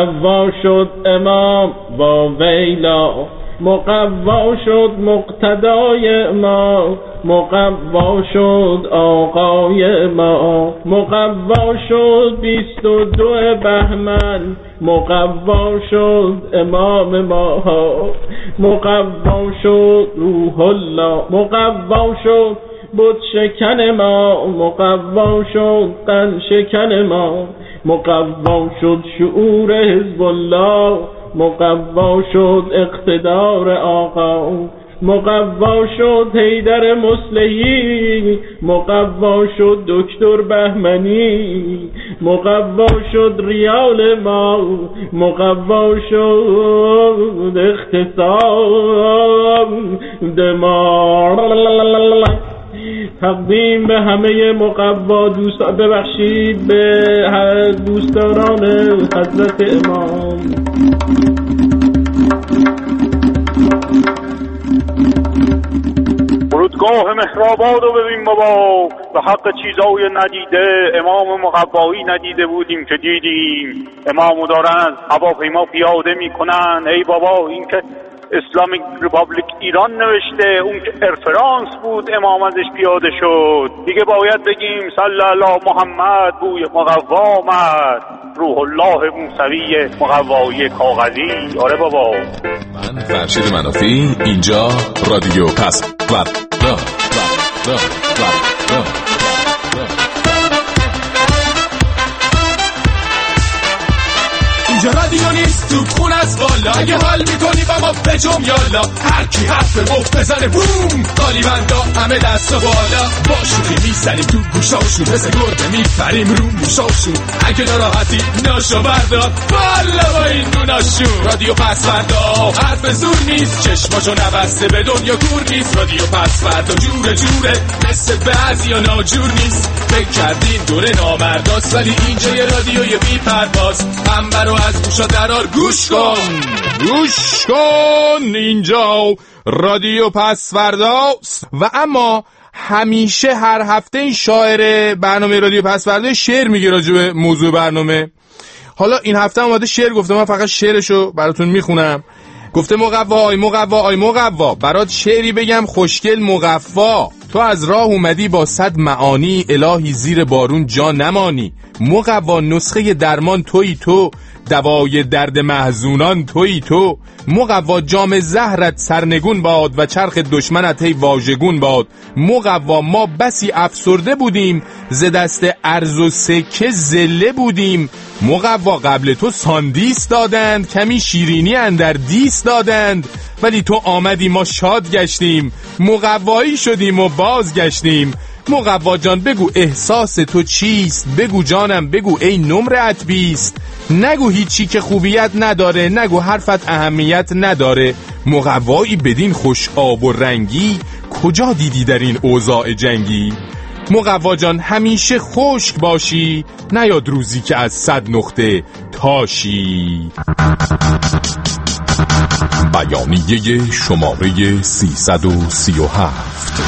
مقوا شد امام با ویلا، مقوا شد مقتدای ما، مقوا شد آقای ما، مقوا شد 22 بهمن، مقوا شد امام ما، مقوا شد روح الله، مقوا شد بت شکن ما، مقوا شد قن شکن ما، مقوا شد شعور حزب الله، مقوا شد اقتدار آقا، مقوا شد حیدر مصلحی، مقوا شد دکتر بهمنی، مقوا شد ریال ما، مقوا شد اقتصاد ما. تقدیم به همه مقوا دوستان، ببخشید به دوستداران حضرت امام. فرودگاه مهرآباد رو ببین بابا، به حق چیزای ندیده امام مقوایی ندیده بودیم که دیدیم. امامو دارن از هواپیما پیاده میکنن. ای بابا، این که اسلامیک ریپابلیک ایران نوشته، اون که ارفرانس بود امام ازش پیاده شد. دیگه باید بگیم صلی الله محمد بوی مقوا آمد، روح الله موسوی مقوایی کاغذی. آره بابا. من فرشید منافی، اینجا رادیو پسوردا. اینجا رادیو نیست تو خون از بالا، اگه حال میکنی با ما بجم یالا، هر کی حرف مفت بزنه بوم، قالی بندا همه دست و بالا، با شوخی میزنیم تو گوشاشون، مثل گربه میپریم رو موشاشون، اگه ناراحتی ناشو بردار بالا با این دوناشون. رادیو پسوردا حرف زور نیست، چشماشو نبسته به دنیا گور نیست. رادیو پسوردا جوره جوره، مثل بعضیا ناجور نیست. فکر کردین دوره نامرداست، ولی اینجا یه رادیوی بی پرواز، هم رو از گوشا درار گوش کن، گوش کن. اینجا رادیو پسورداست. و اما همیشه هر هفته این شاعر برنامه رادیو پسوردا شعر میگه راجع به موضوع برنامه. حالا این هفته اومده شعر گفته، من فقط شعرشو براتون میخونم. گفته مقوا آی مقوا آی مقوا، برات شعری بگم خوشگل مقوا، تو از راه اومدی با 100 معانی، الهی زیر بارون جا نمانی. مقوا نسخه درمان تویی تو، دوای درد محزونان تویی تو. مقوا جام زهرت سرنگون باد، و چرخ دشمنت هی واژگون باد. مقوا ما بسی افسرده بودیم، ز دست ارز و سکه زله بودیم. مقوا قبل تو ساندیس دادند، کمی شیرینی اندر دیس دادند، ولی تو آمدی ما شاد گشتیم، مقوایی شدیم و باز گشتیم. مقوا جان بگو احساس تو چیست، بگو جانم بگو ای نمرت 20، نگو هیچی که خوبیت نداره، نگو حرفت اهمیت نداره. مقوایی بدین خوش آب و رنگی، کجا دیدی در این اوضاع جنگی؟ مقوا جان همیشه خشک باشی، نیاد روزی که از 100 نقطه تاشی. بیانیه شماره 337.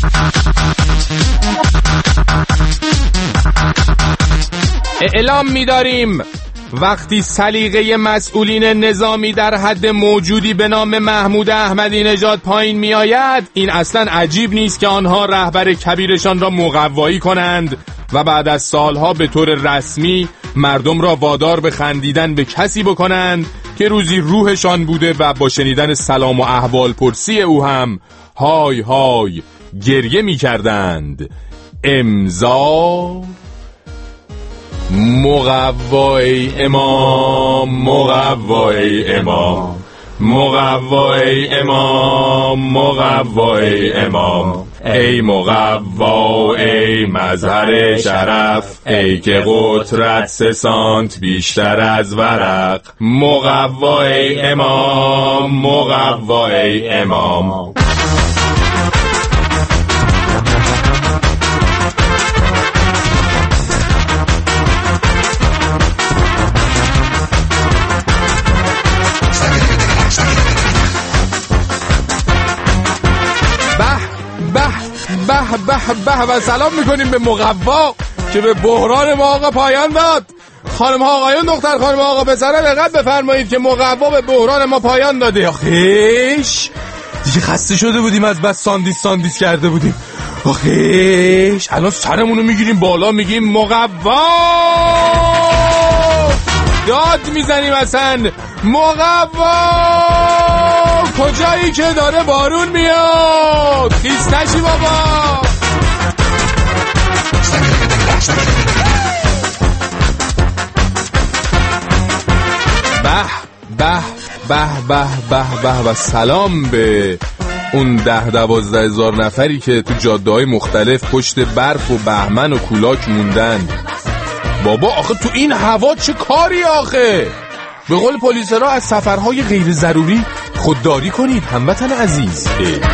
اعلام می‌داریم وقتی سلیقه مسئولین نظامی در حد موجودی به نام محمود احمدی نژاد پایین می آید، این اصلا عجیب نیست که آنها رهبر کبیرشان را مقوایی کنند و بعد از سالها به طور رسمی مردم را وادار به خندیدن به کسی بکنند که روزی روحشان بوده و با شنیدن سلام و احوال پرسی او هم های های گریه می کردند. امضا مقوای امام، مقوای امام، مقوای امام، مقوای امام. ای مقوا ای مظهر شرف، ای که قطرت 3 سانت بیشتر از ورق. مقوای امام، مقوای امام. به و سلام میکنیم به مقوا که به بحران ما آقا پایان داد. خانم ها آقایون، دختر خانم ها آقا پسرا، دقت بفرمایید که مقوا به بحران ما پایان داده. آخیش دیگه خسته شده بودیم از بس ساندیس کرده بودیم. آخیش الان سرمونو میگیریم بالا میگیم مقوا، داد میزنیم اصلا مقوا کجایی که داره بارون میاد، خیس نشی بابا. به سلام به اون 10-12 هزار نفری که تو جاده‌های مختلف پشت برف و بهمن و کولاک موندن. بابا آخه تو این هوا چه کاری آخه؟ به قول پلیسرها از سفرهای غیر ضروری خودداری کنید هموطن عزیز.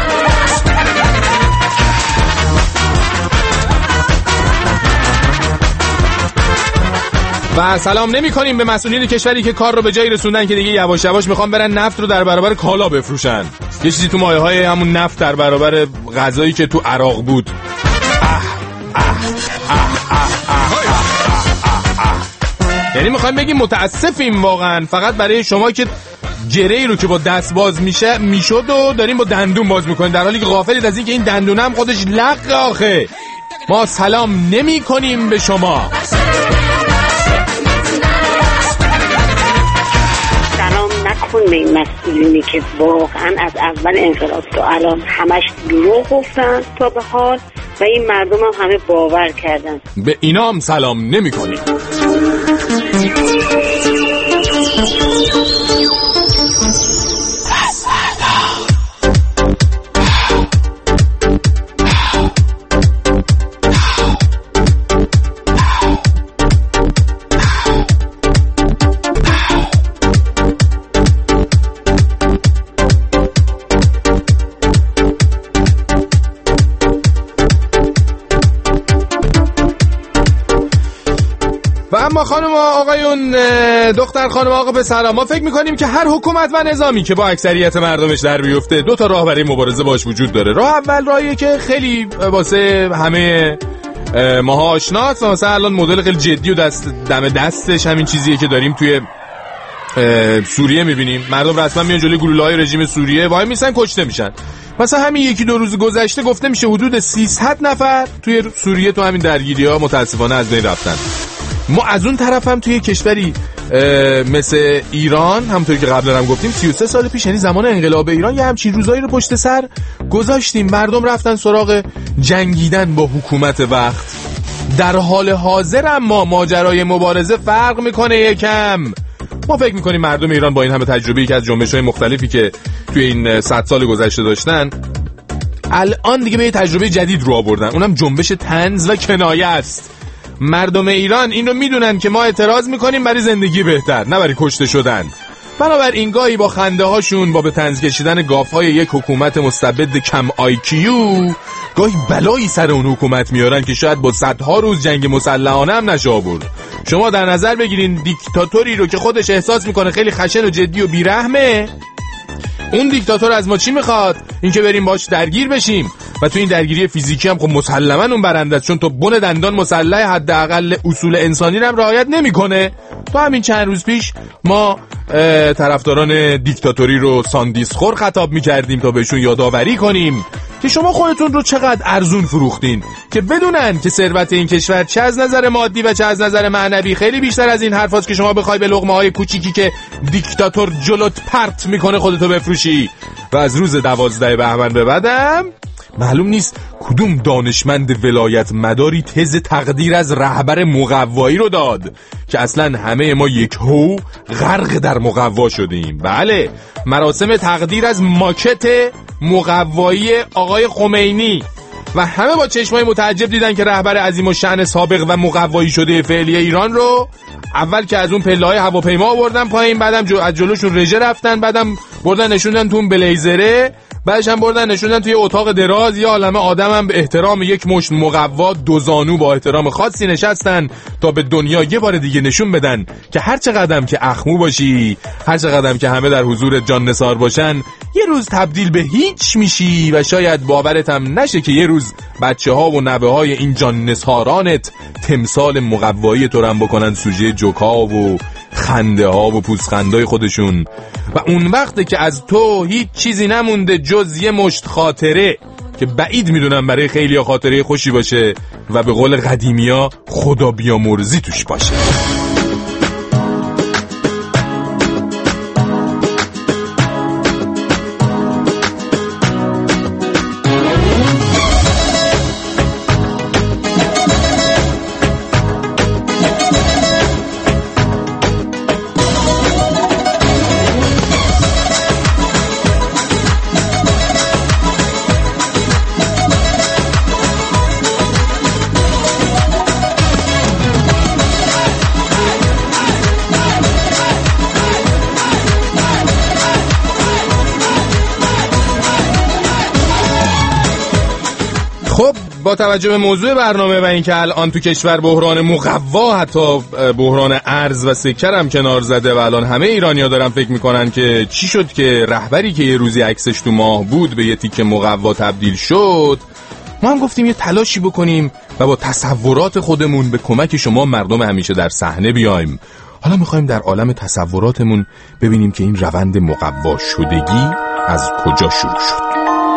و سلام نمی کنیم به مسئولین کشوری که کار رو به جایی رسوندن که دیگه یواش یواش میخوان برن نفت رو در برابر کالا بفروشن. یه چیزی تو مایه های همون نفت در برابر غذایی که تو عراق بود. یعنی میخوایم بگیم متاسفیم واقعا، فقط برای شما که گره‌ای رو که با دست باز میشد و داریم با دندون باز میکنیم، در حالی که غافلید از این که این دندون هم خودش لق آخه. ما سلام نمی کنیم به شما. نکن به این مسئولینی که واقعا از اول انقلاب تا الان همش دروغ گفتن تا به حال و این مردم هم همه باور کردن. به اینا هم سلام نمی کنیم. اما خانم آقایون، دختر خانم آقا پسرا، ما فکر میکنیم که هر حکومت و نظامی که با اکثریت مردمش در بیفته 2 تا راه برای مبارزه باش وجود داره. راه اول راهیه که خیلی واسه همه ماها آشناست، مثلا الان مدل خیلی جدی و دم دستش همین چیزیه که داریم توی سوریه میبینیم. مردم رسما میان جلوی گلوله‌های رژیم سوریه وای میسن کشته میشن. مثلا همین 1-2 روز گذشته گفته میشه حدود 300 نفر توی سوریه تو همین درگیری‌ها متاسفانه از بین رفتن. ما از اون طرف هم توی کشوری مثل ایران، همونطوری که قبلا هم گفتیم 33 سال پیش، یعنی زمان انقلاب ایران، یه همچین روزایی رو پشت سر گذاشتیم. مردم رفتن سراغ جنگیدن با حکومت وقت. در حال حاضر اما ماجرای مبارزه فرق میکنه یکم. ما فکر میکنیم مردم ایران با این همه تجربه‌ای که از جنبش‌های مختلفی که توی این 100 سال گذشته داشتن، الان دیگه به یه تجربه جدید رو آوردن، اونم جنبش طنز و کنایه است. مردم ایران این رو میدونن که ما اعتراض میکنیم برای زندگی بهتر، نه برای کشته شدن. بنابراین گاهی با خنده هاشون، با به طنز کشیدن گافهای یک حکومت مستبد کم IQ، گاهی بلایی سر اون حکومت میارن که شاید با 100 روز جنگ مسلحانه هم نشه آورد. شما در نظر بگیرین دیکتاتوری رو که خودش احساس میکنه خیلی خشن و جدی و بیرحمه. اون دیکتاتور از ما چی میخواد؟ این که بریم باش درگیر بشیم و تو این درگیری فیزیکی هم خب مسلماً اون برنده است، چون تو بن دندان مسلح حداقل اصول انسانی رو هم رعایت نمیکنه. تو همین چند روز پیش ما طرفداران دیکتاتوری رو ساندیس خور خطاب میکردیم تا بهشون یادآوری کنیم که شما خودتون رو چقدر ارزون فروختین، که بدونن که ثروت این کشور چه از نظر مادی و چه از نظر معنوی خیلی بیشتر از این حرفاست که شما بخوای به لقمه‌های کوچیکی که دیکتاتور جلوت پرت میکنه خودتو بفروشی. و از روز 12 بهمن به بعدم معلوم نیست کدوم دانشمند ولایت مداری تز تقدیر از رهبر مقوایی رو داد که اصلا همه ما یک هو غرق در مقوا شدیم. بله، مراسم تقدیر از ماکت مقوایی آقای خمینی، و همه با چشمای متعجب دیدن که رهبر عظیم الشأن سابق و مقوایی شده فعلی ایران رو اول که از اون پله‌های هواپیما آوردن پایین، بعدم از جلوشون رژه رفتن، بعدم بردن نشوندن تو اون بلیزره بعدش هم بردن نشوندن توی اتاق دراز. یه عالمه آدمم به احترام یک مشت مقوا دو زانو با احترام خاصی نشستن تا به دنیا یه بار دیگه نشون بدن که هر چقدر که اخمو باشی، هر چقدر که همه در حضور جان نثار باشن، یه روز تبدیل به هیچ میشی و شاید باورت هم نشه که یه روز بچه‌ها و نوه‌های این جان نثارانت تمثال مقوایی تو رو بکنن سوژه جوکا و خنده ها و پوزخندای خودشون و اون وقته که از تو هیچ چیزی نمونده جز یه مشت خاطره که بعید میدونم برای خیلی خاطره خوشی باشه و به قول قدیمیا خدا بیامرزی توش باشه. با توجه به موضوع برنامه و اینکه الان تو کشور بحران مقوا، حتی بحران ارز و سکر هم کنار زده و الان همه ایرانی‌ها دارن فکر میکنن که چی شد که رهبری که یه روزی عکسش تو ماه بود به یه تیکه مقوا تبدیل شد، ما هم گفتیم یه تلاشی بکنیم و با تصورات خودمون به کمک شما مردم همیشه در صحنه بیایم. حالا میخوایم در عالم تصوراتمون ببینیم که این روند مقوا شدگی از کجا شروع شد.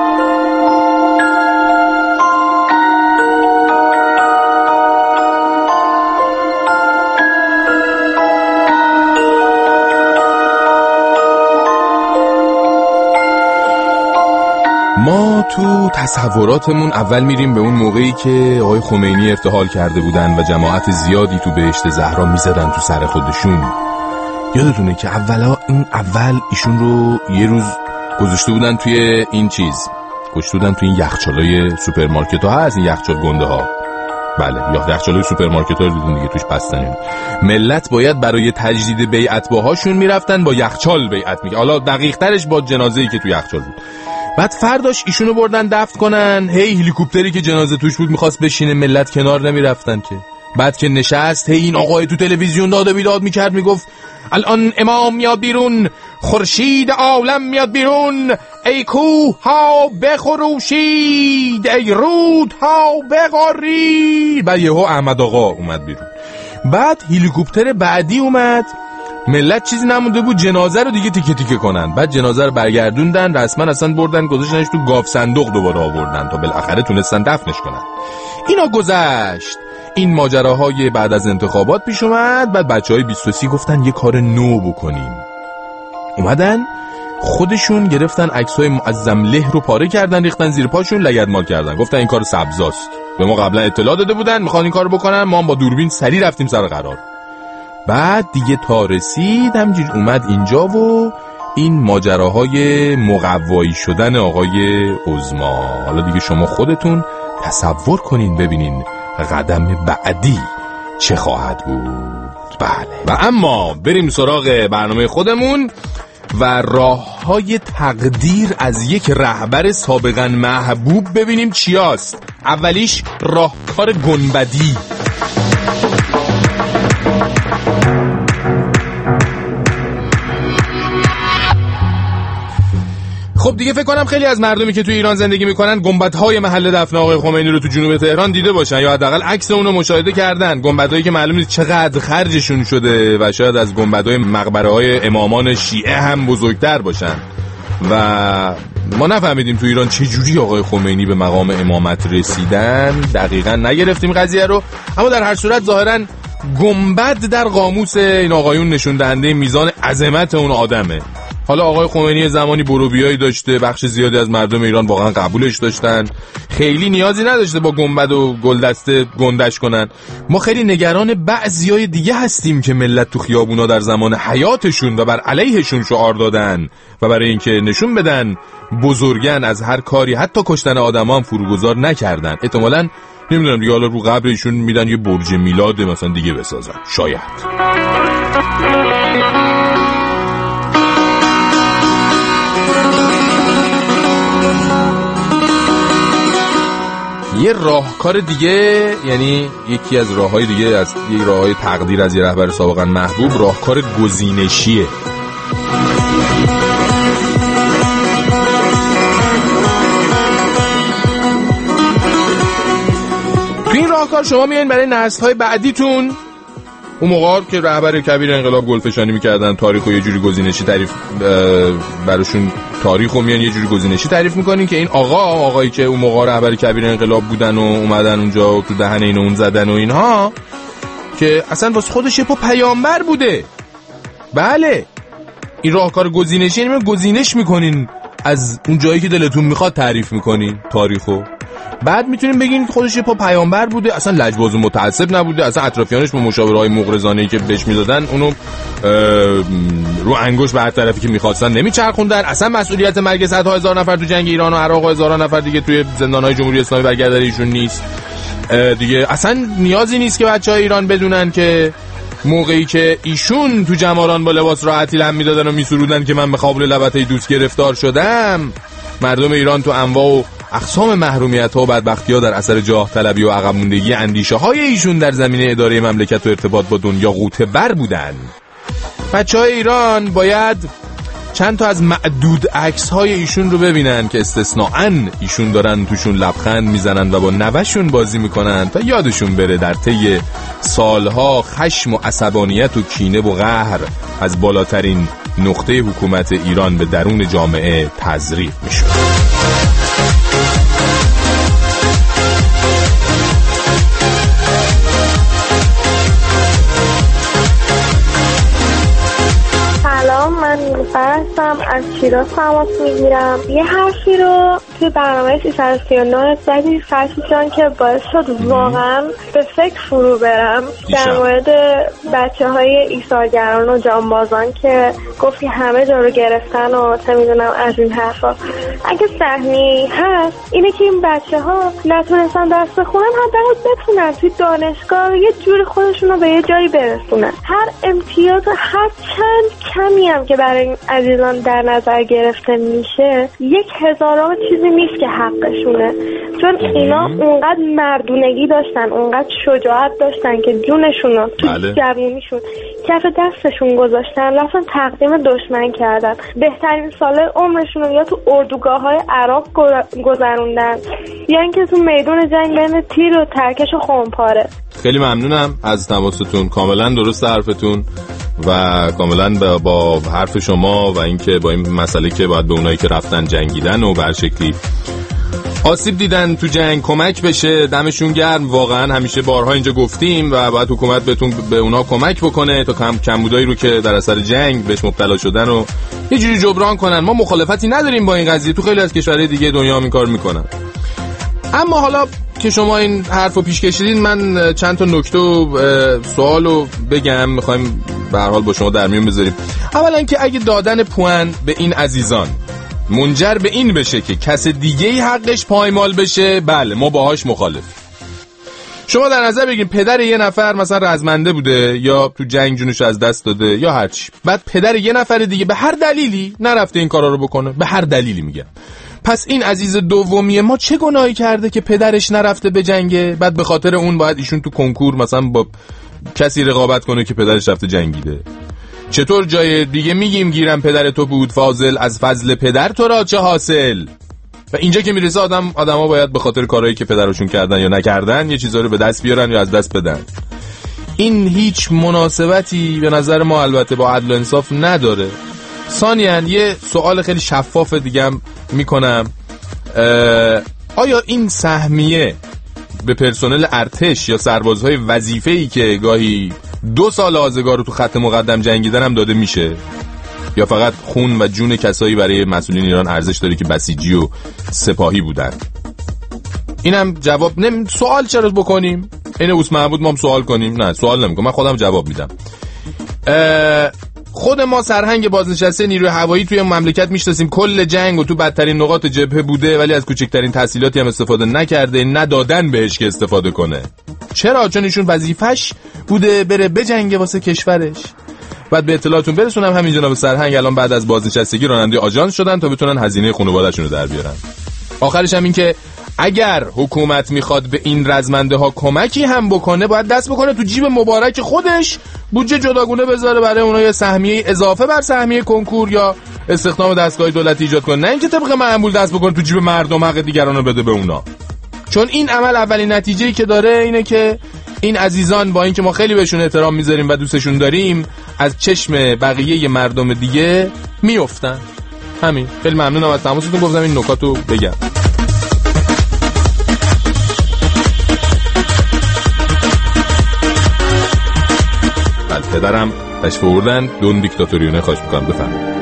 ما تو تصوراتمون اول میریم به اون موقعی که آقای خمینی ارتحال کرده بودن و جماعت زیادی تو بهشت زهرا میزدن تو سر خودشون. یادتونه که اول ایشون رو یه روز گذاشته بودن توی این گذاشته بودن توی این یخچالای سوپرمارکت ها هست، این یخچال گنده ها. بله، یا یخچالای سوپرمارکت ها رو دیدون دیگه، توش بستن. ملت باید برای تجدید بیعت باهاشون میرفتن با یخچال بیعت میگه. حالا دقیق ترش با جنازه‌ای که تو یخچال بود. بعد فرداش ایشونو بردن دفن کنن. هلیکوپتری که جنازه توش بود میخواست بشینه، ملت کنار نمیرفتن که. بعد که نشست، این آقای تو تلویزیون داد و بیداد میکرد، میگفت الان امام میاد بیرون، خورشید عالم میاد بیرون، ای کوه ها بخروشید، ای رود ها بغارید. بعد یهو احمد آقا اومد بیرون. بعد هلیکوپتر بعدی اومد، ملت چیزی نمونده بود جنازه رو دیگه تیکه تیکه کنن. بعد جنازه رو برگردوندن، رسما اصلا بردن گذاشتنش تو گاف صندوق دوباره آوردن تا بالاخره تونستن دفنش کنن. اینا گذشت. این ماجراهای بعد از انتخابات پیش اومد. بعد بچهای 23 گفتن یه کار نو بکنیم. اومدن خودشون گرفتن عکسای معظم له رو پاره کردن، ریختن زیر پاشون، لگدمال کردن. گفتن این کار سبزاست. به ما قبلا اطلاع داده بودن میخوان این کارو بکنن، ما هم با دوربین سری رفتیم سر قرار. بعد دیگه تا رسید همجور اومد اینجا و این ماجراهای مقوایی شدن آقای عظما. حالا دیگه شما خودتون تصور کنین ببینین قدم بعدی چه خواهد بود. بله، و اما بریم سراغ برنامه خودمون و راههای تقدیر از یک رهبر سابقا محبوب ببینیم چیاست. اولیش راهکار گنبدی. خب دیگه فکر کنم خیلی از مردمی که تو ایران زندگی میکنن گنبدهای محل دفن آقای خمینی رو تو جنوب تهران دیده باشن یا حداقل عکس اون رو مشاهده کردن. گنبدهایی که معلوم نیست چقدر خرجشون شده و شاید از گنبدهای مقبره‌های امامان شیعه هم بزرگتر باشن. و ما نفهمیدیم تو ایران چه جوری آقای خمینی به مقام امامت رسیدن، دقیقاً نگرفتیم قضیه رو، اما در هر صورت ظاهراً گنبد در قاموس این آقایون نشون دهنده میزان عظمت اون آدمه. حالا آقای خمینی زمانی بروبیایی داشته، بخش زیادی از مردم ایران واقعا قبولش داشتن، خیلی نیازی نداشته با گنبد و گلدسته گندش کنن. ما خیلی نگران بعضیای دیگه هستیم که ملت تو خیابونا در زمان حیاتشون و بر علیهشون شعار دادن و برای اینکه نشون بدن بزرگن از هر کاری حتی کشتن آدما هم فروگذار نکردن. احتمالاً نمیدونم دیگه حالا رو قبر ایشون میدن یه برج میلاد مثلا دیگه بسازن، شاید. یه راهکار دیگه، یعنی یکی از راههای دیگه از یه راههای تقدیر از یه رهبر سابقا محبوب، راهکار گزینشیه. تو این راهکار شما میایین برای نسل‌های بعدیتون، اون موقع که رهبر کبیر انقلاب گلفشانی میکردن، تاریخو یه جوری گزینشی تعریف براشون، تاریخو میان یه جوری گزینشی تعریف میکنین که این آقایی که اون موقع رهبر کبیر انقلاب بودن و اومدن اونجا و تو دهن اینو اون زدن و اینها، که اصلا واسه خودش یه پیامبر بوده. بله، این راهکار گزینشی، یعنی گزینش میکنین از اون جایی که دلتون میخواد تعریف میکنین تاریخو، بعد میتونیم بگین خودش یه پیامبر بوده، اصلا لجباز و متعصب نبوده، اصلا اطرافیانش با مشاورهای مغرضانه‌ای که بهش میدادن اونو رو انگشت به هر طرفی که میخواستن نمیچرخوندن، اصلا مسئولیت مرگ صدها هزار نفر تو جنگ ایران و عراق و هزاران نفر دیگه توی زندانهای جمهوری اسلامی برگردن ایشون نیست دیگه. اصلا نیازی نیست که بچهای ایران بدونن که موقعی که ایشون تو جماران با لباس راحتی لم میدادن و میسرودن که من به خابل لبطه دوست گرفتار شدم، مردم ایران تو انواع و اقسام محرومیت‌ها و بدبختی‌ها در اثر جاه طلبی و عقب موندگی اندیشه‌های ایشون در زمینه اداره مملکت و ارتباط با دنیا غوطه بر بودن. بچه‌های ایران باید چند تا از معدود عکس‌های ایشون رو ببینن که استثناءً ایشون دارن توشون لبخند میزنن و با نوه‌شون بازی میکنن تا یادشون بره در طی سالها خشم و عصبانیت و کینه و قهر از بالاترین نقطه حکومت ایران به درون جامعه تزریق میشد. من نیلوفر از شیراز تماس میگیرم. یه حرفی رو توی برنامه 339 زدی فرشی جان که باعث شد واقعا به فکر فرو برم در مورد بچه های ایثارگران و جانبازان که گفتی همه جا رو گرفتن و چه میدونم از این حرفا. اگه صحنه‌ای هست اینه که این بچه ها نتونستن درس بخونن، حداقل بتونن توی دانشگاه یه جوری خودشون رو به یه جایی برسونن. هر امتیاز هر چند کمی هم که برای این عزیزان در نظر گرفته میشه 1000 چیزی نیست که حقشونه، چون اینا اونقدر مردونگی داشتن، اونقدر شجاعت داشتن که جونشون رو تو جوونیشون کف دستشون گذاشتن، رفتن تقدیم دشمن کردن، بهترین سال عمرشون رو یا تو اردوگاه‌های عراق گذروندن یا اینکه تو میدون جنگ بین تیر و ترکش و خونپاره. خیلی ممنونم از تماستون، کاملا درست حرفتون و کاملا با حرف شما و اینکه با این مسئله که باید به اونایی که رفتن جنگیدن و به هر شکلی آسیب دیدن تو جنگ کمک بشه، دمشون گرم. واقعا همیشه بارها اینجا گفتیم و باید حکومت بهتون به اونا کمک بکنه تا کمبودایی رو که در اثر جنگ بهش مبتلا شدن و یه جوری جبران کنن. ما مخالفتی نداریم با این قضیه، تو خیلی از کشورهای دیگه دنیا هم این کار میکنن. اما حالا که شما این حرفو پیش کشیدین، من چند تا نکته و سوالو بگم، میخوایم به هر حال با شما در میون بذاریم. اولا که اگه دادن پوان به این عزیزان منجر به این بشه که کس دیگه‌ای حقش پایمال بشه، بله ما باهاش مخالفیم. شما در نظر بگیرید پدر یه نفر مثلا رزمنده بوده یا تو جنگ جونش از دست داده یا هر چی، بعد پدر یه نفر دیگه به هر دلیلی نرفته این کارا رو بکنه، به هر دلیلی میگم، پس این عزیز دومی ما چه گناهی کرده که پدرش نرفته به جنگه، بعد به خاطر اون باید ایشون تو کنکور مثلا با کسی رقابت کنه که پدرش رفته جنگیده؟ چطور جای دیگه میگیم گیرم پدر تو بود فاضل، از فضل پدر تو را چه حاصل؟ و اینجا که میرسه آدم‌ها باید به خاطر کارهایی که پدرشون کردن یا نکردن یه چیزا رو به دست بیارن یا از دست بدن. این هیچ مناسبتی به نظر ما البته با عدل و انصاف نداره. ثانیاً یه سوال خیلی شفاف دیگه هم میکنم، آیا این سهمیه به پرسنل ارتش یا سربازهای وظیفه‌ای که گاهی 2 سال آزگار رو تو خط مقدم جنگیدن هم داده میشه، یا فقط خون و جون کسایی برای مسئولین ایران ارزش داره که بسیجی و سپاهی بودن؟ اینم جواب سوال چرا بکنیم؟ این اوس محمود ما هم سوال کنیم؟ نه سوال نمیکنم، من خودم جواب میدم. خود ما سرهنگ بازنشسته نیروی هوایی توی مملکت میشناسیم، کل جنگ و تو بدترین نقاط جبهه بوده ولی از کوچکترین تحصیلاتی هم استفاده نکرده، ندادن بهش که استفاده کنه. چرا؟ چون ایشون وظیفش بوده بره بجنگه واسه کشورش. بعد به اطلاعاتون برسونم همین جناب سرهنگ الان بعد از بازنشستگی راننده آژانس شدن تا بتونن هزینه خانواده‌شون رو در بیارن. آخرش هم این که اگر حکومت میخواد به این رزمنده ها کمکی هم بکنه، باید دست بکنه تو جیب مبارک خودش، بودجه جداگونه بذاره برای اونها، یا سهمیه اضافه بر سهمیه کنکور یا استخدام دستگاه دولتی ایجاد کنه، نه اینکه طبق معمول دست بکنه تو جیب مردم حق دیگران رو بده به اونا. چون این عمل اولین نتیجه‌ای که داره اینه که این عزیزان با اینکه ما خیلی بهشون احترام میذاریم و دوستشون داریم، از چشم بقیه مردم دیگه میافتن. همین. خیلی ممنونم از تماستون، گفتم این نکاتو بگم. پدرم تشریف آوردن، دون دیکتاتوریونه، خواهش میکنم بفرمایید.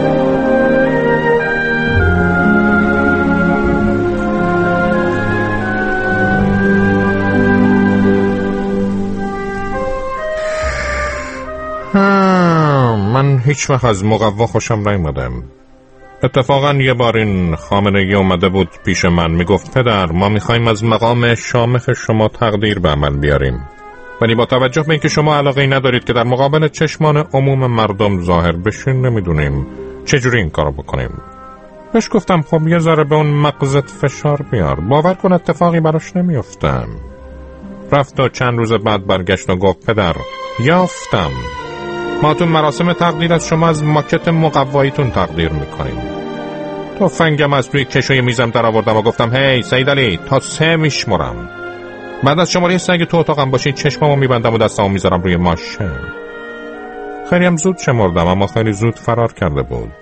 من هیچ وقت از مقوا خوشم نیامدم. اتفاقا یه بار این خامنه‌ای اومده بود پیش من، میگفت پدر ما میخوایم از مقام شامخ شما تقدیر به عمل بیاریم، ولی با توجه به اینکه شما علاقه‌ای ندارید که در مقابل چشمان عموم مردم ظاهر بشین، نمیدونیم چجوری این کارو بکنیم. بهش گفتم خب یه ذره به اون مغزت فشار بیار، باور کن اتفاقی براش نمیافتم. رفت و چند روز بعد برگشت و گفت پدر یافتم، ما تو مراسم تقدیر از شما از ماکت مقواییتون تقدیر میکنیم. تفنگم از توی کشوی میزم در آوردم و گفتم هی سید علی تا 3 میشمرم، بعد از شماره 3 اگه تو اتاقم باشین چشمامو میبندم و دستامو میذارم روی ماشه. خیلی هم زود شمردم اما خیلی زود فرار کرده بود.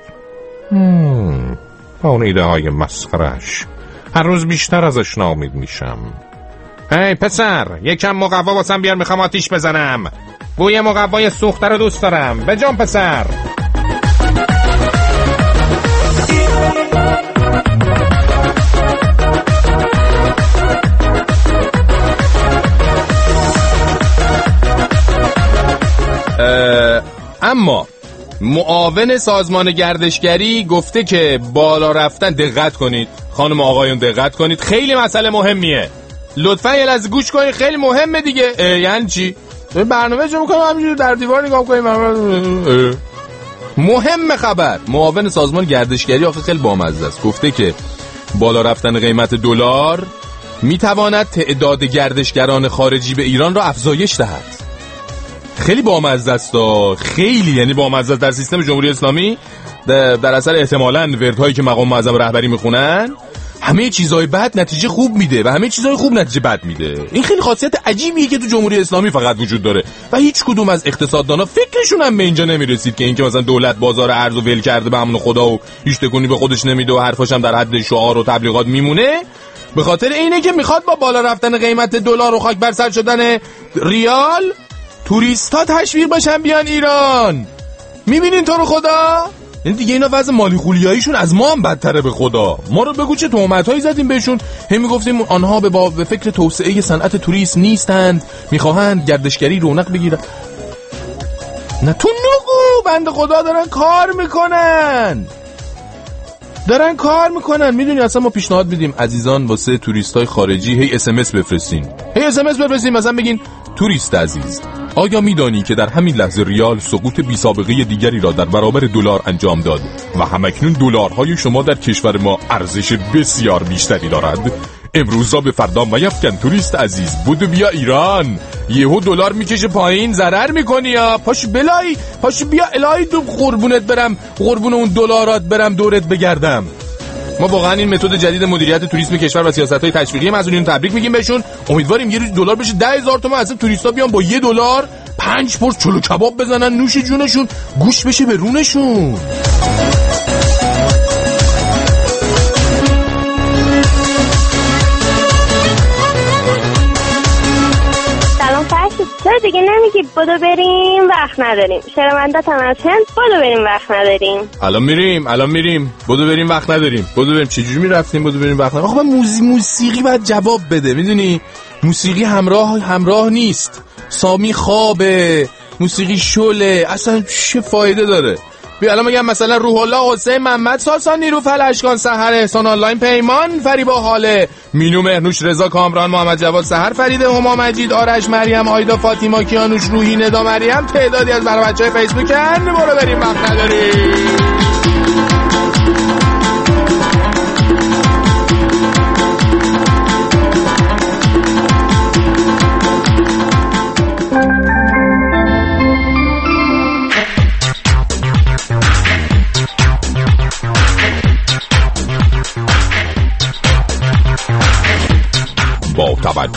با اون ایده های مسخرش هر روز بیشتر ازش ناامید میشم. هی پسر یکم مقوا واسم بیار، میخوام آتیش بزنم. بوی مقوای سوخته رو دوست دارم. بجام پسر. اما معاون سازمان گردشگری گفته که بالا رفتن، دقت کنید خانم آقایون دقت کنید، خیلی مسئله مهمیه، لطفا یه لحظه گوش کنید، خیلی مهمه دیگه. یعنی چی؟ برنامه جو میکنم همینجور در دیوار نگاه کنیم. مهم خبر، معاون سازمان گردشگری آخه خیلی بامزه است، گفته که بالا رفتن قیمت دلار میتواند تعداد گردشگران خارجی به ایران را افزایش دهد. خیلی بامزه است، خیلی یعنی بامزه است. در سیستم جمهوری اسلامی در اثر احتمالاً وردهایی که مقام معظم رهبری میخونن، همه چیزای بد نتیجه خوب میده و همه چیزای خوب نتیجه بد میده. این خیلی خاصیت عجیبیه که تو جمهوری اسلامی فقط وجود داره و هیچ کدوم از اقتصاددانا فکرشون هم به اینجا نمیرسید که اینکه مثلا دولت بازار ارز و ول کرده به امن خدا و هیچ تکونی به خودش نمیده و حرفاش هم در حد شعار و تبلیغات میمونه. به خاطر اینه که میخواد با بالا رفتن قیمت دلار و خاک بر سر شدن ریال توریستا تشویق بشن بیان ایران. میبینین تو رو خدا؟ این دیگه اینا وضع مالی خولیاییشون از ما هم بدتره. به خدا ما رو بگو چه تهمتایی زدیم بهشون. هم میگفتیم آنها به فکر توسعه صنعت توریسم نیستند، میخواهند گردشگری رونق بگیرن. نه تو نگو، بنده خدا دارن کار میکنن. میدونی اصلا ما پیشنهاد میدیم عزیزان واسه توریستای خارجی هی اس ام اس بفرستین. مثلا بگین توریست عزیز، آیا میدانی که در همین لحظه ریال سقوط بی سابقه دیگری را در برابر دلار انجام داد و همکنون دلارهای شما در کشور ما ارزش بسیار بیشتری دارد؟ امروزا به فردا میفکن توریست عزیز، بودو بیا ایران. یهو دلار میکشه پایین، ضرر میکنی. یا پاشو بیا الهی تو قربونت برم، قربون اون دلارات برم دورت بگردم. ما واقعا این متد جدید مدیریت توریسم کشور و سیاست‌های تشویقی مسئولین تبریک میگیم بهشون. امیدواریم یه روز دلار بشه 10,000 تومان، اصلا توریستا بیان با $1 5 پرس چلو کباب بزنن، نوش جونشون، گوش بشه به رونشون. چرا دیگه نمیگی بدو بریم وقت نداریم؟ شرمندت هم از هند بدو بریم وقت نداریم. الان میریم بدو بریم وقت نداریم. بدو بریم چجوری میرفتیم بدو بریم وقت نداریم؟ آخه موسیقی باید جواب بده، میدونی موسیقی همراه نیست. سامی خوابه، موسیقی شله، اصلا چه فایده داره؟ بیا الان میگم مثلا روح الله حسین محمد ساسان نیرو فلشکان سحر احسان آنلاین پیمان فریبا حاله مینو مهنوش رضا کامران محمد جواد سحر فریده هما مجید آرش مریم آیدا فاطیما کیانوش روحی ندا مریم تعدادی از برای بچهای فیسبوکن. برو بریم وقت نداریم.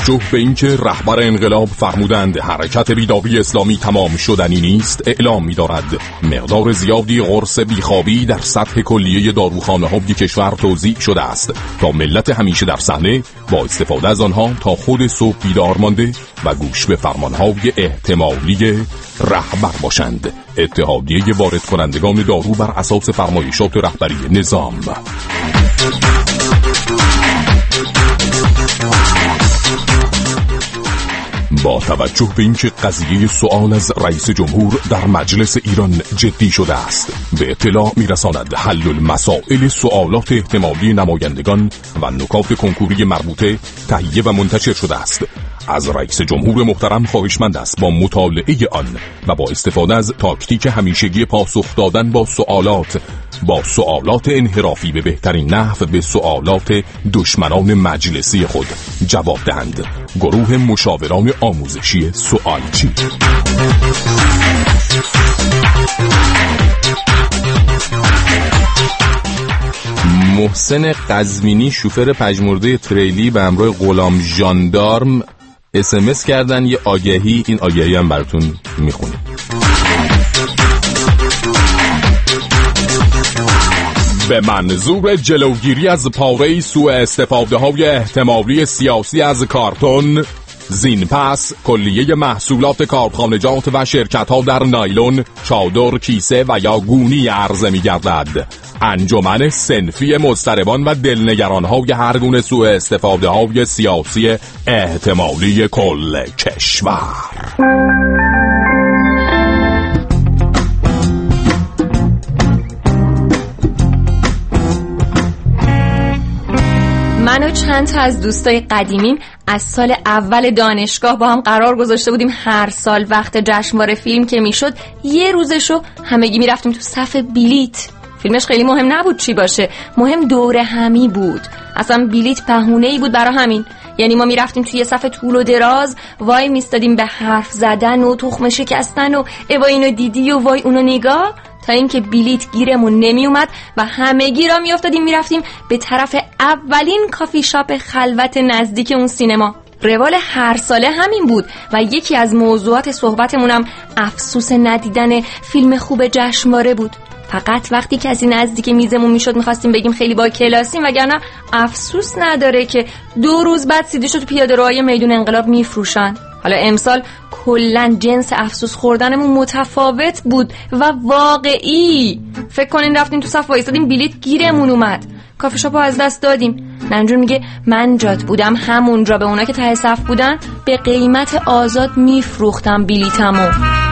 توجه به اینکه رهبر انقلاب فرمودند حرکت بیداری اسلامی تمام شدنی نیست، اعلام می‌دارد مقدار زیادی قرص بیخوابی در سطح کلیه داروخانه‌های کشور توزیع شده است تا ملت همیشه در صحنه با استفاده از آنها تا خود صبح بیدار مانده و گوش به فرمانهای احتمالی رهبر باشند. اتحادیه وارد کنندگان دارو بر اساس فرمایشات رهبری نظام. با توجه به اینکه قضیه سؤال از رئیس جمهور در مجلس ایران جدی شده است، به اطلاع میرساند حل المسائل سؤالات احتمالی نمایندگان و نکات کنکوری مربوطه تهیه و منتشر شده است. از رئیس جمهور محترم خواهشمند است با مطالعه آن و با استفاده از تاکتیک همیشگی پاسخ دادن با سؤالات انحرافی به بهترین نحو به سؤالات دشمنان مجلسی خود جواب دهند. گروه مشاوران آموزشی سؤالچی. محسن قزوینی شوفر پژمرده تریلی به همراه غلام ژاندارم SMS کردن یه آگهی، این آگهی هم براتون میخونیم. به منظور جلوگیری از پاره سوء استفاده های احتمالی سیاسی از کارتون، زین پس کلیه محصولات کارخانجات و شرکت ها در نایلون، چادر، کیسه و یا گونی عرضه می گردد. انجمن صنفی مضطربان و دلنگران های هر گونه سوء استفاده های سیاسی احتمالی کل کشور. من و چند تا از دوستای قدیمیم از سال اول دانشگاه با هم قرار گذاشته بودیم هر سال وقت جشنواره فیلم که میشد یه روزشو همگی میرفتیم تو صف بلیت. فیلمش خیلی مهم نبود چی باشه، مهم دوره همی بود. اصلا بلیت بهونه‌ای بود برای همین. یعنی ما میرفتیم توی صف طول و دراز، وای میستادیم به حرف زدن و تخم شکستن و وای اینو دیدی و وای اونو نگاه، تا اینکه بلیت گیرمون نمی اومد و همگی را میافتادیم میرفتیم به طرف اولین کافی شاپ خلوت نزدیک اون سینما. روال هر ساله همین بود و یکی از موضوعات صحبتمونم افسوس ندیدن فیلم خوب جشنواره بود. فقط وقتی کسی نزدیک میزمون میشد میخواستیم بگیم خیلی با کلاسیم، وگرنه افسوس نداره که 2 روز بعد سیدیشو تو پیاده‌روهای میدون انقلاب میفروشن. حالا امسال کلن جنس افسوس خوردنمون متفاوت بود و واقعی. فکر کنین رفتیم تو صف وایسادیم بلیت گیرمون اومد، کافی شاپو از دست دادیم. ننجون میگه من جات بودم همونجا به اونا که ته صف بودن به قیمت آزاد میفروختم بلیتمو.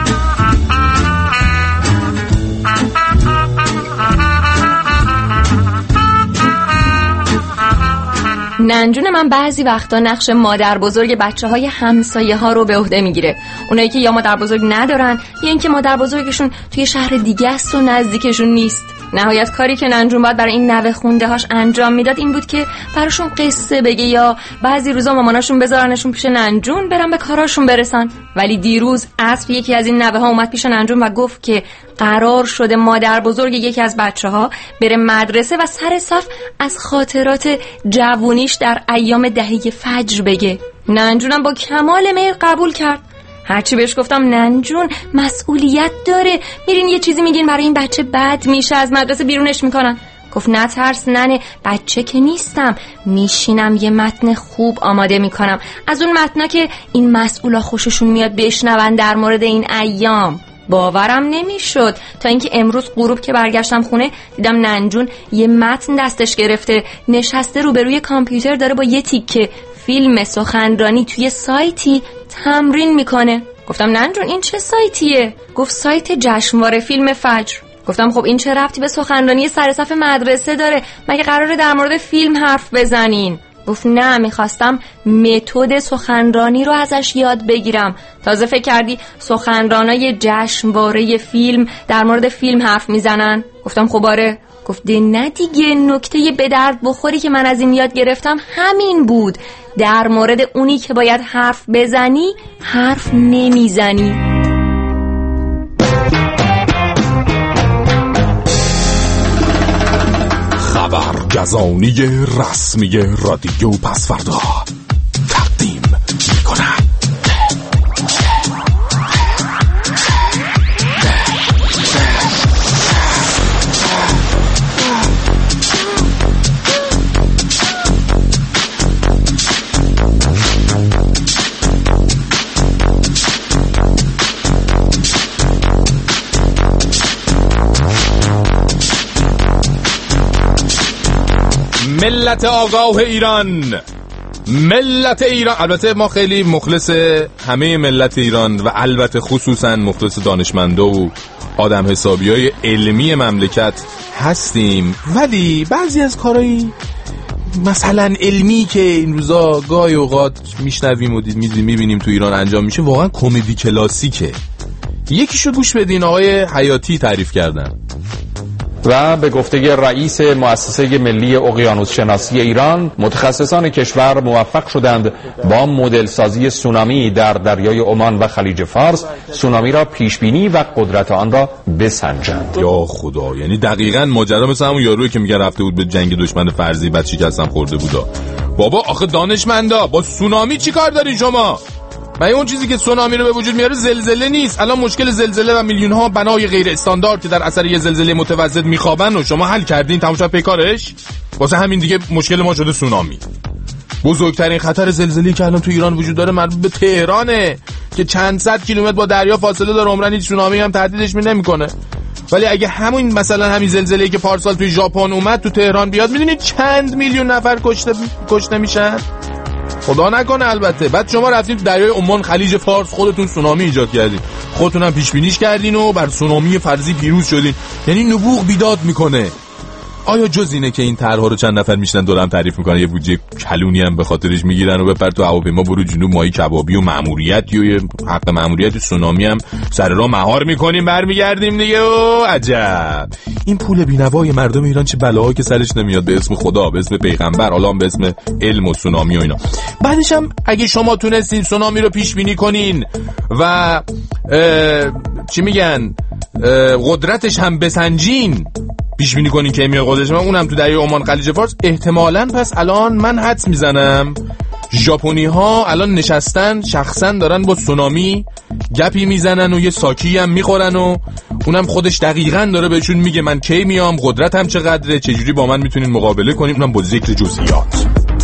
ننجون من بعضی وقتا نقش مادر بزرگ بچه های همسایه ها رو به عهده میگیره. اونایی که یا مادر بزرگ ندارن یا اینکه مادر بزرگشون توی شهر دیگه است و نزدیکشون نیست. نهایت کاری که ننجون باید برای این نوه خونده هاش انجام میداد این بود که براشون قصه بگه یا بعضی روزا ماماناشون بذارنشون پیش ننجون برن به کاراشون برسن. ولی دیروز عصر یکی از این نوه ها اومد پیش ننجون و گفت که قرار شده مادر بزرگ یکی از بچه ها بره مدرسه و سر صف از خاطرات جوونیش در ایام دهه فجر بگه. ننجونم با کمال میل قبول کرد. هرچی بهش گفتم ننجون مسئولیت داره، میرین یه چیزی میگین برای این بچه بد میشه از مدرسه بیرونش میکنن. گفت نترس ننه، بچه که نیستم، میشینم یه متن خوب آماده میکنم، از اون متنا که این مسئولا خوششون میاد بشنون در مورد این ایام. باورم نمیشد تا اینکه امروز غروب که برگشتم خونه دیدم ننجون یه متن دستش گرفته نشسته روبروی کامپیوتر داره با یه تیکه فیلم سخنرانی توی سایتی تمرین میکنه. گفتم ننجون این چه سایتیه؟ گفت سایت جشنواره فیلم فجر. گفتم خب این چه ربطی به سخنرانی سر صف مدرسه داره؟ مگه قراره در مورد فیلم حرف بزنین؟ گفت نه، میخواستم متد سخنرانی رو ازش یاد بگیرم. تازه فکر کردی سخنرانای جشنواره فیلم در مورد فیلم حرف میزنن؟ گفتم خب آره. گفت نه دیگه، نکته به درد بخوری که من از این یاد گرفتم همین بود، در مورد اونی که باید حرف بزنی حرف نمیزنی. خبرگزانی رسمی رادیو پسوردا. تقدیم ملت آگاه ایران، ملت ایران. البته ما خیلی مخلص همه ملت ایران و البته خصوصا مخلص دانشمندا و آدم حسابیای علمی مملکت هستیم، ولی بعضی از کارهایی مثلا علمی که این روزا گاهی اوقات میشنویم و میبینیم تو ایران انجام میشه واقعا کمدی کلاسیکه. یکیشو گوش بدین، آقای حیاتی تعریف کردن. و به گفته رئیس مؤسسه ملی اقیانوس شناسی ایران، متخصصان کشور موفق شدند با مدل سازی سونامی در دریای عمان و خلیج فارس سونامی را پیش بینی و قدرت آن را بسنجند. یا خدا، یعنی دقیقاً ماجرا مثل همون یارویی که میگه رفته بود به جنگ دشمن فرضی بعد شکستم خورده بودا. بابا آخه دانشمندا با سونامی چی کار دارین شما؟ مگه اون چیزی که سونامی رو به وجود میاره زلزله نیست؟ الان مشکل زلزله و میلیون ها بنای غیر استاندارد که در اثر یه زلزله متوسط میخوابن و شما حل کردین تمام شد پیکارش؟ واسه همین دیگه مشکل ما شده سونامی. بزرگترین خطر زلزله‌ای که الان تو ایران وجود داره مربوط به تهرانه که چند صد کیلومتر با دریا فاصله داره، عمرن هیچ سونامی هم تهدیدش نمیکنه. ولی اگه همین همین زلزله‌ای که پارسال توی ژاپن اومد تو تهران بیاد، میدونید چند میلیون نفر کشته میشن؟ خدا نکنه. البته بعد شما رفتین تو دریای عمان خلیج فارس خودتون سونامی ایجاد کردین، خودتون هم پیش بینیش کردین و بر سونامی فرضی پیروز شدین. یعنی نبوغ بیداد میکنه. آیا جز اینه که این طرح‌ها رو چند نفر میشنن دورم تعریف میکنن، یه بودجه کلونی هم به خاطرش میگیرن و بپر تو هواپیما برو جنوب ماهی کبابی و مأموریت و حق مأموریت سونامی هم سر راه مهار میکنیم برمیگردیم دیگه. و عجب این پول بی‌نوای مردم ایران چه بلاهایی که سرش نمیاد، به اسم خدا، به اسم پیغمبر، حالا به اسم علم و سونامی و اینا. بعدش هم اگه شما تونستین سونامی رو پیش بینی کنین و چی میگن قدرتش هم بسنجین، پیش بینی کنین که میاد قدرتش، اونم تو دریای عمان خلیج فارس، احتمالاً پس الان من حدس میزنم ژاپنی ها الان نشستن شخصا دارن با سونامی گپی میزنن و یه ساکی هم میخورن و اونم خودش دقیقاً داره بهشون میگه من کی میام، قدرتم چقدره، چجوری با من میتونین مقابله کنین، اونم با ذکر جزئیات.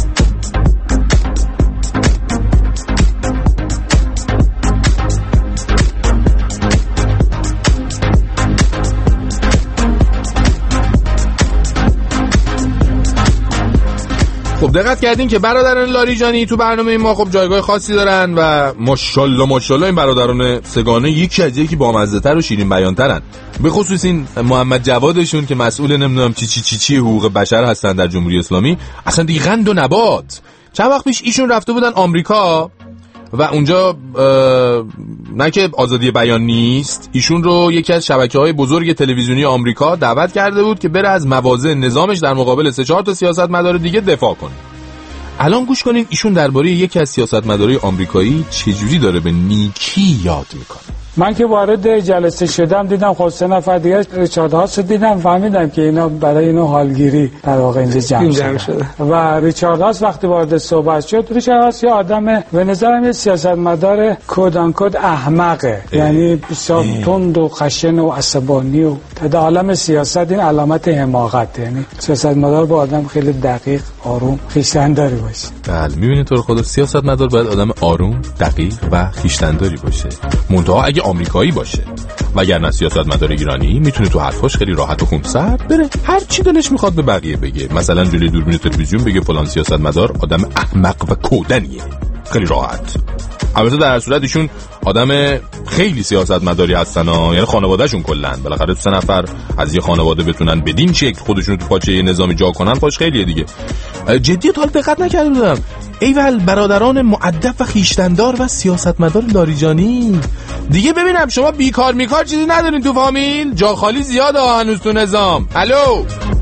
خب دقت کردین که برادران لاریجانی تو برنامه ما خب جایگاه خاصی دارن و ماشاءالله این برادران سگانه یکی از یکی بامزه‌تر و شیرین بیان‌ترن. به خصوص این محمد جوادشون که مسئول نمیدونم چی حقوق بشر هستن در جمهوری اسلامی، اصلا دیگه قند و نبات. چند وقت پیش ایشون رفته بودن آمریکا و اونجا نه که آزادی بیان نیست، ایشون رو یکی از شبکه‌های بزرگ تلویزیونی آمریکا دعوت کرده بود که بره از مواضع نظامش در مقابل 3-4 تا سیاستمدار دیگه دفاع کنه. الان گوش کنین ایشون درباره یکی از سیاستمدارای آمریکایی چجوری داره به نیکی یاد میکنه. من که وارد جلسه شدم دیدم خب 3 نفر دیگه ریچارد هاس دیدم، فهمیدم که اینا برای اینو حالگیری در واقع اینجا جمع شده. و ریچارد هاس وقتی وارد صحبت شد، ریچارد هاس یه آدم به نظرم یه سیاستمدار کد احمقه، یعنی بسیار تند و خشن و عصبانی و در عالم سیاست این علامت حماقت، یعنی سیاستمدار با آدم خیلی دقیق، آروم، خویشتن‌داری باشه. بله می‌بینید تو خود سیاستمدار باید آدم آروم، دقیق و خویشتن‌داری باشه. منتها اگه آمریکایی باشه، وگرنه سیاستمدار ایرانی میتونه تو حرفاش خیلی راحت و خونسرد بره هر چی دلش میخواد به بقیه بگه. مثلا جلوی دوربین تلویزیون بگه فلان سیاستمدار آدم احمق و کودنیه، خیلی راحت. البته در هر صورت ایشون آدم خیلی سیاستمداری هستن یعنی خانواده‌شون کلاً بالاخره 3 نفر از یه خانواده بتونن بدین شکل خودشون تو پاچه نظامی جا کنن، پاش خیلیه دیگه. جدی تا دقت نکرده بودم. ایول برادران مؤدب و خویشتندار و سیاستمدار لاریجانی دیگه. ببینم شما بیکار میکار چیزی ندارین تو فامیل؟ جا خالی زیاده هنوز تو نظام. الو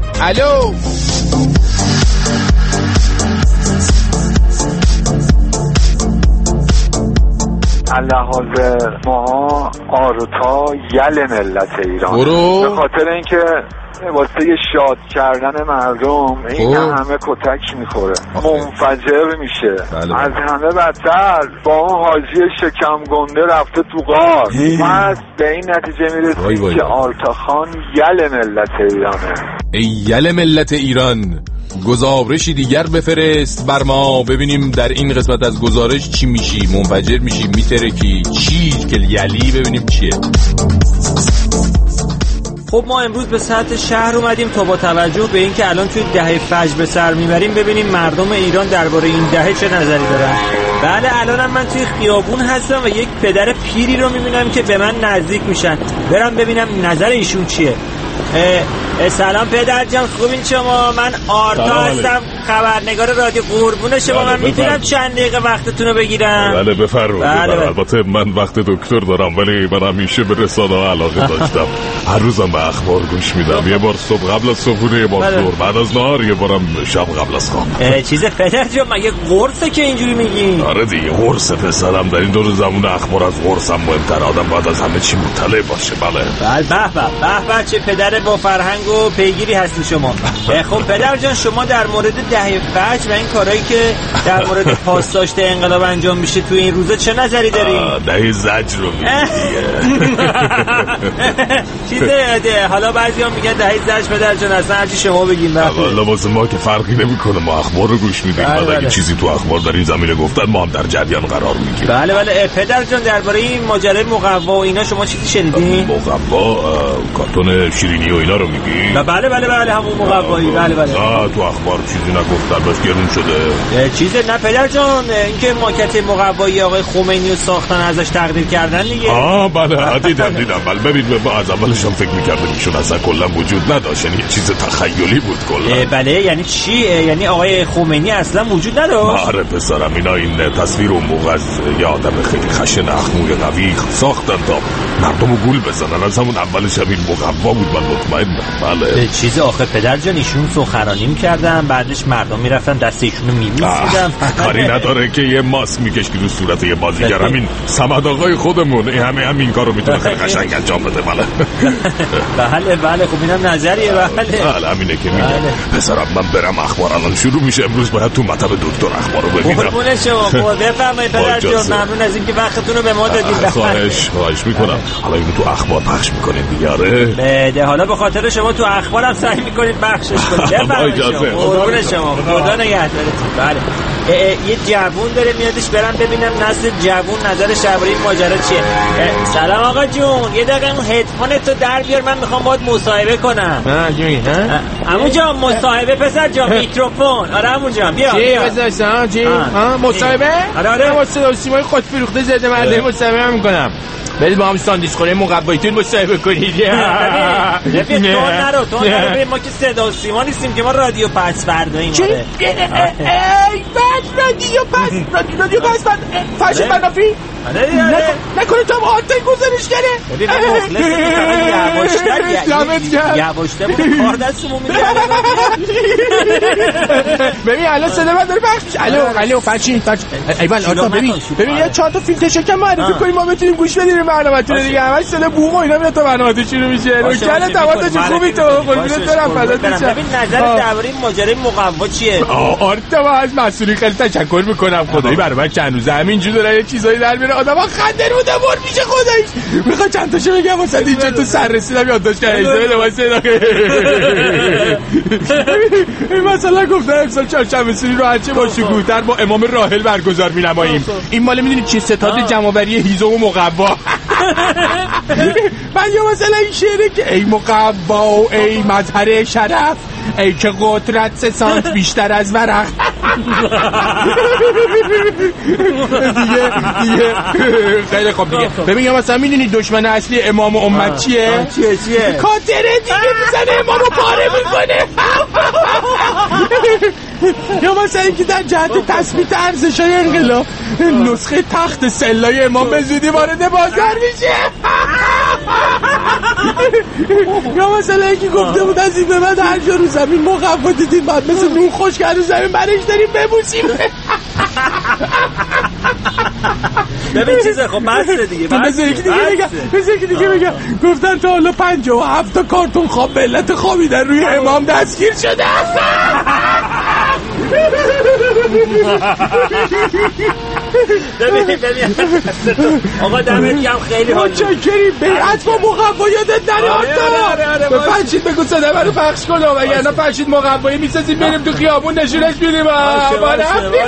لحاظ ما آروتا یل ملت ایران به خاطر اینکه واسه شاد کردن مردم این همه کتک میخوره، منفجر میشه. بله. از همه بدتر با اون حاجی شکم گنده رفته تو غار، پس به این نتیجه میرسیم که آرتاخان یل ملت ایرانه. ای یل ملت ایران، گزارشی دیگر بفرست بر ما ببینیم در این قسمت از گزارش چی میشی، منفجر میشی، میترکی، چی که یلی ببینیم چیه. خب ما امروز به سطح شهر اومدیم تا با توجه به اینکه الان توی دهه فجر به سر میبریم ببینیم مردم ایران درباره این دهه چه نظری دارن. بله الانم من توی خیابون هستم و یک پدر پیری رو میبینم که به من نزدیک میشن. برم ببینم نظر ایشون چیه. سلام پدر جان، خوبین شما؟ من آرتا هستم، خبرنگار رادیو قربون شما. من میتونم چند دقیقه وقتتون رو بگیرم؟ بله بفرمایید. البته من وقت دکتر دارم ولی من همیشه به رسانه‌ها علاقه داشتم. هر روزم به اخبار گوش میدم، یه بار صبح قبل از صبحونه، یه بار ظهر بعد از نهار، یه بارم شب قبل از خواب. چیز پدر جان مگه قرصه که اینجوری میگی؟ آره دیگه قرص پسرم، در این دور زمان اخبار از قرصم مهمتر، آدم باید از همه چی مطلع باشه. بله به چه پدر با فرهنگ و پیگیری هستی شما. خب پدر جان شما در مورد دهه فجر و این کارهایی که در مورد پاسداشت انقلاب انجام میشه توی این روزا چه نظری دارین؟ دهه زجر رو چیزه حالا بعضیا میگن دهه زجر پدر جان، اصلا هرچی شما بگین. والا واسه ما که فرقی نمیکنه، ما اخبار رو گوش میدیم. بعد اگه چیزی تو اخبار در این زمینه گفتن ما هم در جریان قرار میگیریم. بله پدر جان درباره این ماجرای مقوا و اینا شما چیزی شنیدین؟ مقوا کارتون شیرینی و اینا رو میگی؟ بله همون مقوایی. بله تو اخبار چیزی نگفتن، بس گرون شده چیزی نه پدر جان، اینکه ماکت مقوایی آقای خمینی رو ساختن ازش تقدیر کردن دیگه. بله دیدم. بله ببین ما از اولش هم فکر می‌کردیم ایشون اصلا کلا وجود نداشت، یعنی یه چیز تخیلی بود کلا. بله یعنی چی؟ یعنی آقای خمینی اصلا وجود نداشت؟ آره پسرم، اینا این تصویر اون موقع از یه آدم خیلی خشن اخموی قوی ساختن تا مردمو گول بزنن. از همون اولش هم این مقوا بود، من مطمئنم. بله چیز آخه پدر جان ایشون سخنرانی می‌کردن، بعدش مردم میرفتن دست ایشونو می‌بوسیدن. کاری نداره که یه ماسک می‌کشید رو صورت یه بازیگر. همین صمد آقای خودمون همین کارو میتونه خیلی قشنگ انجام بده. بله خب اینم نظریه. بله همینه که میگم. پسرم من برم، اخبار الان شروع میشه، امروز باید تو مطب دکتر اخبارو ببینم. قربون شما. بفرمایید پدر جان، ممنون از اینکه وقتتون رو به ما دادید. خواهش میکنم. حالا اینو تو اخبار پخش میکنید دیگه. آره بده حالا به خاطر شما تو اخبارم سعی میکنید پخشش کنید. بفرمایید قربون شما، خدا نگهدارتون. بله یه جوون داره میادش، برم ببینم نسل جوون نظرش درباره این ماجرا چیه. سلام آقا جون، یه دقیقه اون هدفونتو در بیار، من میخوام باهات مصاحبه کنم. عمو جان مصاحبه پسر جان، میکروفون. آره عمو جان بیا. چی بذارم چی؟ مصاحبه؟ آره من صدا و سیمای خود فروخته زده مرده مصاحبه میکنم. برید با هم ساندویچ خوریم مقواییتون مصاحبه کنید. رفیق تو نرو ما که صدا و سیما نیستیم که، ما رادیو پس فرداییم. چی؟ ای رادیو پس فرشت منافی؟ نکنه تو هم آرتای گذارش کنه. ببین من مخلص یواشتر بود کار دستمون میگه. ببین الان صدا من داره پخش میشه. الو فرشید ایوال آرتا ببین یه 4 تا فیلتر شکم معرفی کنیم ما بتونیم گوش بدیم برنامه‌تون دیگه. همش صدا بوق و اینا میاد تا برنامه‌تون شروع میشه. نوکر تماسش خوبی تو قربونت برم فدات بشم. ببین نظر درباره این ماجرای مقوا چیه؟ آرتا من از مسئولین خیلی تشکر میکنم. خدایی برای من چند روزه همینجوری داره یه چیزایی در میاره، آدم خنده رو دور میشه. خداییش میخوام چند تاشو بگم واسه اینجا تو سر رسیدم یادداشت کردم واسه این مثلا گفتم امسال چهارشنبه سوری رو هرچه با شکوه‌تر با امام راحل برگزار می‌نماییم. این مال میدونید چی؟ ستاد جمع‌آوری هیزم و مقوا. من یا مثلا این شعره که ای مقوا ای مظهر شرف، ای که قدرت 3 سانت بیشتر از ورق. دیگه خیلی خوب دیگه. ببین یا مثلا میدونی دشمن اصلی امام و امت چیه؟ کاتره دیگه، میزنه امام رو پاره میکنه. یا مثلا اینکه در جهت تثبیت ارزش‌های انقلاب نسخه تخت سلای امام به زودی وارد بازار میشه. یا مثلا اینکه گفته بود از این به بعد هر جا رو زمین مقوا دیدید بعد مثل نون خشک رو زمین برش داریم ببوسیم. ببین چیزه خب بسته دیگه. بذار که دیگه بگم. گفتن تا حالا 57 تا کارتون خواب به علت خوابیدن روی امام دستگیر شده. ببین آقا دمت گرم، خیلی حال متشکریم. بیعت با مقوا یادت نره آرتا. به فرشید بگو صدا منو پخش کنه، وگرنه فرشید مقوایی میسازیم بریم تو خیابون نشونش میدیم. باشه.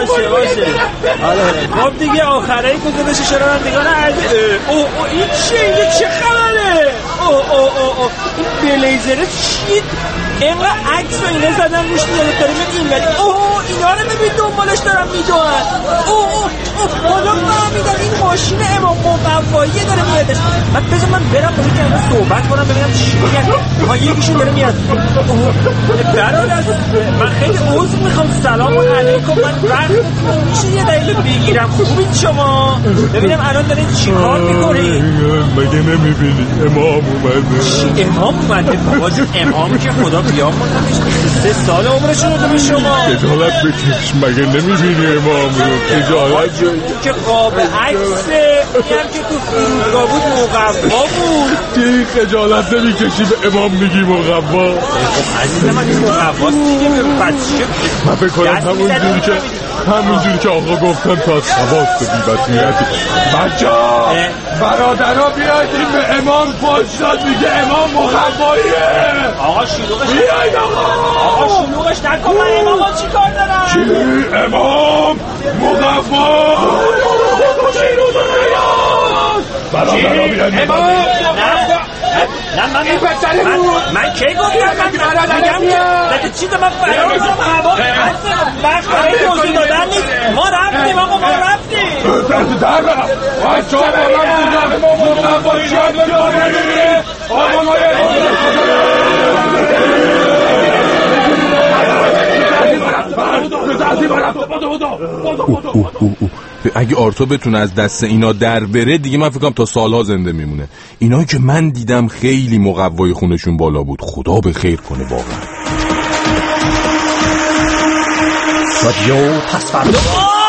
خب دیگه آخرای گزارش شنوندگان عزیز. این چه خبره؟ این بلیزره چیه؟ اینقدر عکس و اینه زدن روش میاد داره میاد این ولی اینا رو ببین دنبالش دارم میدونن. حالا فهمیدم این ماشین امام مقوایی داره میادش. بعد بذار من برم با یکی همه صحبت کنم ببینم چی میگن. یکیشون داره میاد. برادر من خیلی عذر میخوام، سلام علیکم، من وقت میشه یه دقیقه بگیرم؟ خوبید شما؟ ببینم الان دارید چی کار میکنید؟ مگه نمیبینی امام اومده؟ چی امام اومده؟ بابا جون امام که خدا بیامرزش 3 سال عمرشون رو به شما. خجالت بکش، مگه نمیبینی امام رو؟ خجالت که قاب عکسه میگم که تو فرودگاه بود مقوا بود. چی خجالت نمیکشی به امام میگی مقوا؟ خب عزیز من این مقواست دیگه به بچه من فکر کنم همونجوری که آقا گفتن تا حواس بی‌بصیرتش. بچه‌ها برادرها بیایید به امام فحش داد، میگه امام مقواییه. آقا شلوغش بیایید آقا شلوغش نکن، من اماما چی کار دارم؟ چی؟ امام مقوا برادرها بیایید من کی گفتم من میگم که چیز من فراموشم هوا وقت برای توضیح دادن نیست. ما رفتیم آقا، ما رفتیم در برم بچه ها برم بودم مقوایی شاید بگیره اگه آرتو بتونه از دست اینا در بره دیگه من فکرم تا سالها زنده میمونه. اینایی که من دیدم خیلی مقوای خونشون بالا بود. خدا به خیر کنه واقعا. رادیو پس‌فردا.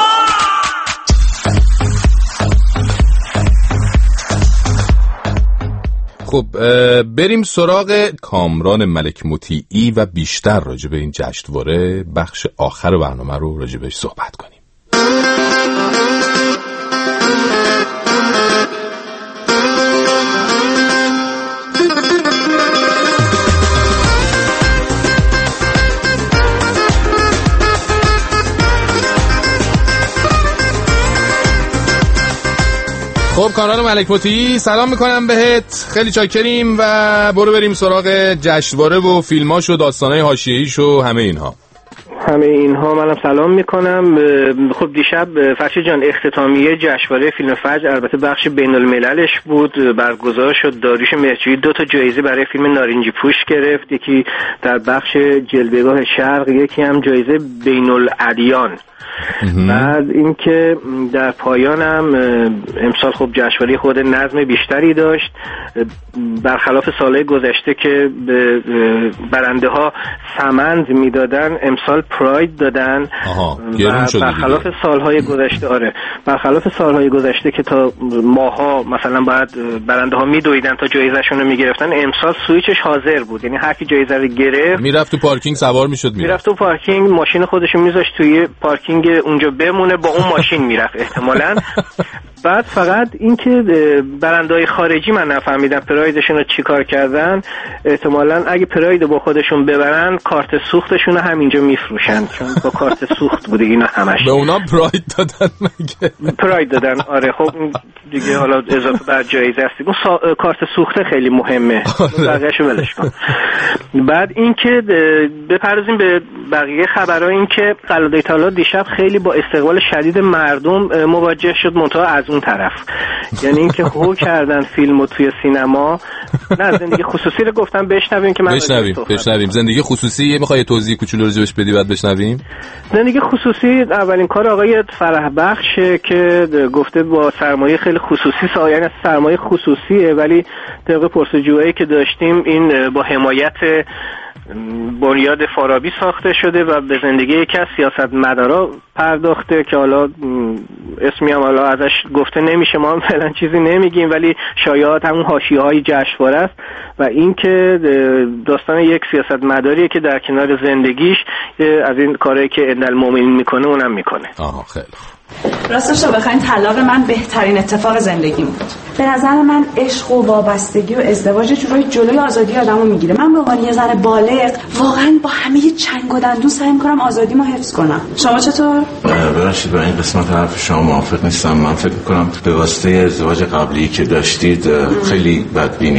خب بریم سراغ کامران ملک مطیعی و بیشتر راجع به این جشنواره بخش آخر برنامه رو راجع بهش صحبت کنیم. خب کامران ملک مطیعی سلام میکنم بهت، خیلی چاکریم و برو بریم سراغ جشنواره و فیلماش و داستانهای حاشیه‌ایش و همه اینها. منم سلام میکنم. خب دیشب فرشید جان اختتامیه جشنواره فیلم فجر البته بخش بین المللش بود، برگزار شد. داریوش مهرجویی 2 جایزه برای فیلم نارنجی پوش گرفت، یکی در بخش جلوه‌گاه شرق، یکی هم جایزه بین الادیان. بعد اینکه در پایانم امسال خب جشنواره خود نظم بیشتری داشت، برخلاف سالهای گذشته که به برنده ها سمند میدادن امسال پراید دادن. برخلاف سالهای گذشته برخلاف سالهای گذشته که تا ماها مثلا باید برنده ها میدویدن تا جایزه‌شون رو میگرفتن، امسال سویچش حاضر بود، یعنی هر کی جایزه رو گرفت میرفت تو پارکینگ سوار میشد، میرفت تو پارکینگ، ماشین خودش رو میذاشت توی پارکینگ اونجا بمونه، با اون ماشین میرفت احتمالاً. بعد فقط اینکه برندهای خارجی من نفهمیدم پرایدشون رو چیکار کردن. احتمالاً اگه پراید با خودشون ببرن کارت سوختشون رو همینجا میفروشن، چون با کارت سوخت بوده اینا همش. به اونا پراید دادن مگه؟ پراید دادن آره. خب دیگه حالا اضافه بر جایزه است. اون کارت سوخته خیلی مهمه، بقیه‌شو ولش کن. بعد اینکه بپردازیم به بقیه خبرها، اینکه قلاده طلا دیشب خیلی با استقبال شدید مردم مواجه شد، منتها از اون طرف، یعنی اینکه هو کردن فیلمو توی سینما. نه زندگی خصوصی رو گفتم بشنویم که من بشنویم. زندگی خصوصی میخوای توضیح کوچولو راجعش بدی بعد بشنویم. زندگی خصوصی اولین کار آقای فرح بخشه که گفته با سرمایه خیلی خصوصی، یعنی سرمایه خصوصیه ولی طبق پرسجویی که داشتیم این با حمایت بنیاد فارابی ساخته شده و به زندگی یکی از سیاستمدارا پرداخته که حالا اسمی هم حالا ازش گفته نمیشه، ما هم فعلا چیزی نمیگیم، ولی شایعات همون حاشیه‌های جشنواره است و اینکه داستان یک سیاستمداریه که در کنار زندگیش از این کارهایی که ان المؤمنین میکنه اونم میکنه. خیلی راستش رو بخواین طلاق من بهترین اتفاق زندگیم بود. به نظر من عشق و وابستگی و ازدواج جلوی آزادی آدمو میگیره. من به عنوان یه زن بالغ واقعا با همه چنگ و دندون سعی می‌کنم آزادیمو حفظ کنم. شما چطور؟ براشید با این قسمت حرف شما موافق نیستم. من فکر می‌کنم به واسطه ازدواج قبلی که داشتید خیلی بدبینید.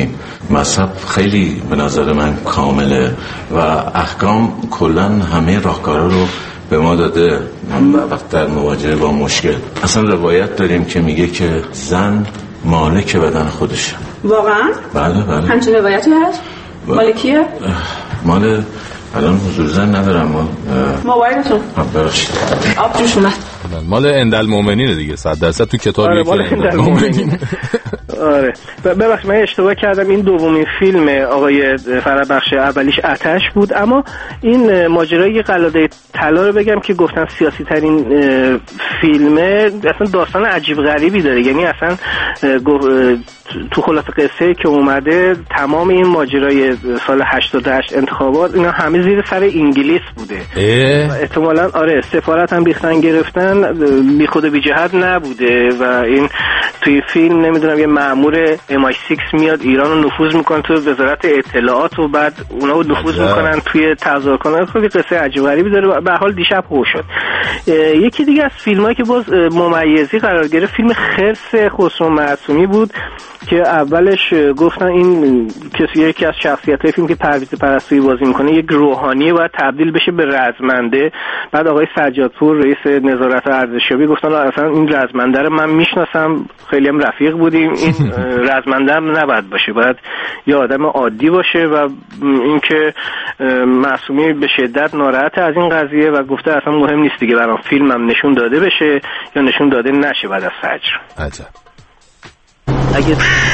مذهب خیلی به نظر من کامله و احکام کلن همه راهکارا رو به ما داده وقت در مواجهه با مشکل. اصلا روایت داریم که میگه که زن مالک بدن خودشه. واقعا؟ بله. همچین روایتی هست؟ مال کیه؟ مال الان حضور زن ندارم. موبایلتون ببخشید آب جوش اومد. مال اندالمومنینه دیگه 100% تو کتابی. آره مال اندالمومنین. آره ببخشید من اشتباه کردم. این دومین فیلم آقای فربخش، اولیش آتش بود، اما این ماجرای قلاده طلا رو بگم که گفتن سیاسی ترین فیلمه، اصلا داستان عجیب غریبی داره. یعنی اصلا تو خلاصه قصه که اومده تمام این ماجرای سال 88 انتخابات اینا همه زیر سر انگلیس بوده. احتمالاً آره سفارت هم ریختن گرفتن، بی خود بی جهت نبوده و این توی فیلم نمیدونم یه مأمور MI6 میاد ایران رو نفوذ میکنه تو وزارت اطلاعات و بعد اونا رو نفوذ میکنن توی تظاهرات. خیلی قصه عجیب غریبی داره. به حال دیشب هو شد. یکی دیگه از فیلمایی که باز ممیزی قرار گرفت فیلم خرس خسرو معصومی بود که اولش گفتن این کسی یکی از شخصیت‌های فیلم که پرویز پرستویی بازی میکنه یک روحانی باید تبدیل بشه به رزمنده. بعد آقای سجادپور رئیس نظارت ارزشیابی گفتن اصلا این رزمنده رو من میشناسم، خیلی هم رفیق بودیم، این رزمنده هم نباید باشه، باید یه آدم عادی باشه. و اینکه معصومی به شدت ناراحت از این قضیه و گفته اصلا مهم نیست دیگه برام فیلمم نشون داده بشه یا نشون داده نشه بعد از فجر. عجب. اگه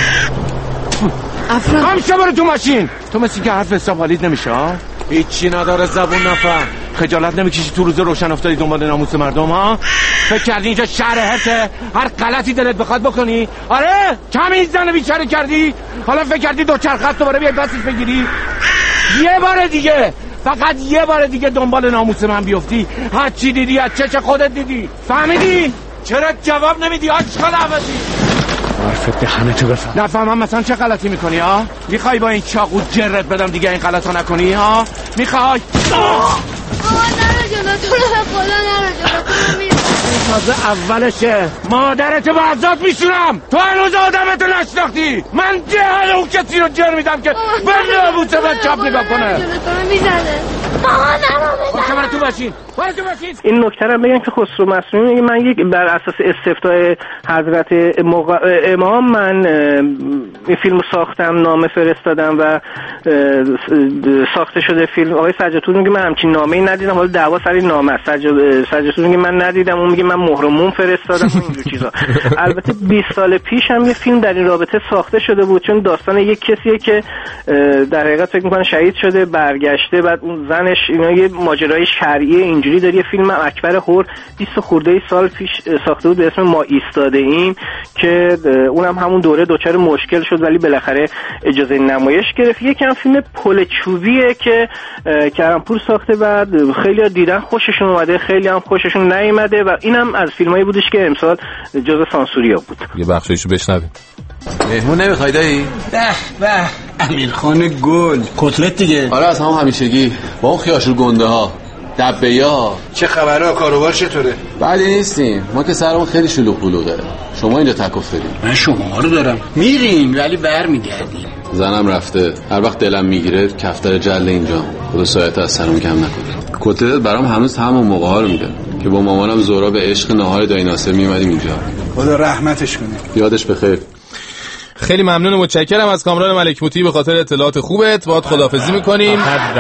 افرام شو برو تو ماشین. تو مثل که حرف حساب حالید نمیشه ها؟ هیچی نداره زبون نفهم. خجالت نمیکشی تو روز روشن افتادی دنبال ناموس مردم ها؟ فکر کردی اینجا شهر هرته هر غلطی دلت بخواد بکنی؟ آره کمی زن بیچاره کردی؟ حالا فکر کردی دو چرخ دوباره بیای پسش بگیری؟ یه بار دیگه، فقط یه بار دیگه دنبال ناموس من بیفتی هر چی دیدی از چش خودت دیدی. فهمیدی؟ چرا جواب نمیدی آشغال عوضی؟ حرفت دهنتو بفهم. نفهمم مثلا چه غلطی میکنی ها؟ میخوای با این چاقو جرت بدم دیگه این غلطا نکنی ها؟ میخوای؟ نرو جلو، تو رو به خدا نرو جلو، تو رو میرم. تازه اولشه. مادرتو به عذاب میشونم. تو هنوز آدمتو نشناختی. من جهل اون کسی رو جر میدم که به ناموس من چاپ نگاه کنه. جلو تو رو میزنه. بابا نرو تو باشین. این نکته رو بگم که خسرو معصومی میگه من یک بر اساس استفتای حضرت امام من این فیلمو ساختم، نامه فرستادم و ساخته شده فیلم. آقای سجادپور میگه من همچین نامه‌ای ندیدم، حالا دعوا سر این نامه است. سجادپور میگه من ندیدم، اون میگه من مهر و موم فرستادم و اینجور چیزا. البته 20 سال پیش هم یه فیلم در این رابطه ساخته شده بود، چون داستان یک کسیه که در حقیقت فکر می‌کنه شهید شده برگشته، بعد اون زنش اینا یه ماجرای شرعی اینجوری داره. یه فیلم اکبر هور 20 خورده سال پیش ساخته بود به اسم ما ایستاده ایم که اونم همون دوره دوچار مشکل شد ولی بالاخره اجازه نمایش گرفت. یکم فیلم پل چوبیه که کرمپور ساخته، بعد خیلی‌ها دیدن خوششون اومده، خیلی هم خوششون نیومده و اینم از فیلمایی بودش که امسال جزو سانسوریا بود. یه بخشیشو بشنویم. مهمون نمیخوای دایی؟ به امیرخان گل کتلت دیگه. آره از همون با اون خیاشور گنده ها دبه‌یا. چه خبره؟ کاروبار چطوره؟ بعدی نیستیم، ما که سرمون خیلی شلوغ پلوغه. شما اینجا تکوف داریم. من شما رو دارم میریم ولی برمیگردیم. زنم رفته، هر وقت دلم میگیره کفتر جل اینجا. خدا سایت از سرم کم نکنه. کتلت برام هنوز همون موقع ها رو میگه که با مامانم زورا به عشق نهار دایی ناصر میومدیم اینجا. خدا رحمتش کنه. یادش بخیر. خیلی ممنون و متشکرم از کامران ملک موتی به خاطر اطلاعات خوبت. باهات خداحافظی میکنیم.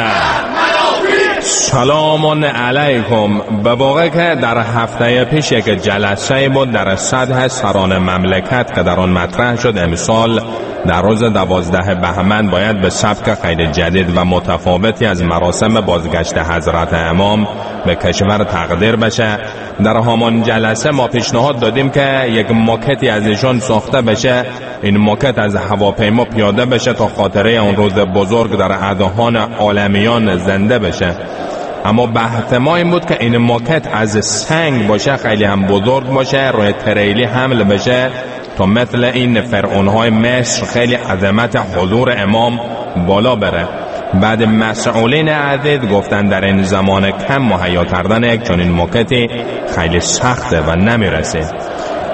سلام علیکم. به واقع که در هفته پیش یک جلسه بود در سطح سران مملکت که در آن مطرح شد امسال در روز 12 بهمن باید به سبک غیر جدید و متفاوتی از مراسم بازگشت حضرت امام به کشور تقدیر بشه. در همان جلسه ما پیشنهاد دادیم که یک ماکتی از ایشان ساخته بشه. این ماکت از هواپیما پیاده بشه تا خاطره اون روز بزرگ در اذهان عالمیان زنده بشه. اما بحث ما این بود که این ماکت از سنگ باشه، خیلی هم بزرگ باشه، روی تریلی حمل بشه تا مثل این فرعونهای مصر خیلی عظمت حضور امام بالا بره. بعد مسئولین عزیز گفتن در این زمان کم مهیا کردن یک چنین ماکتی خیلی سخته و نمیرسه.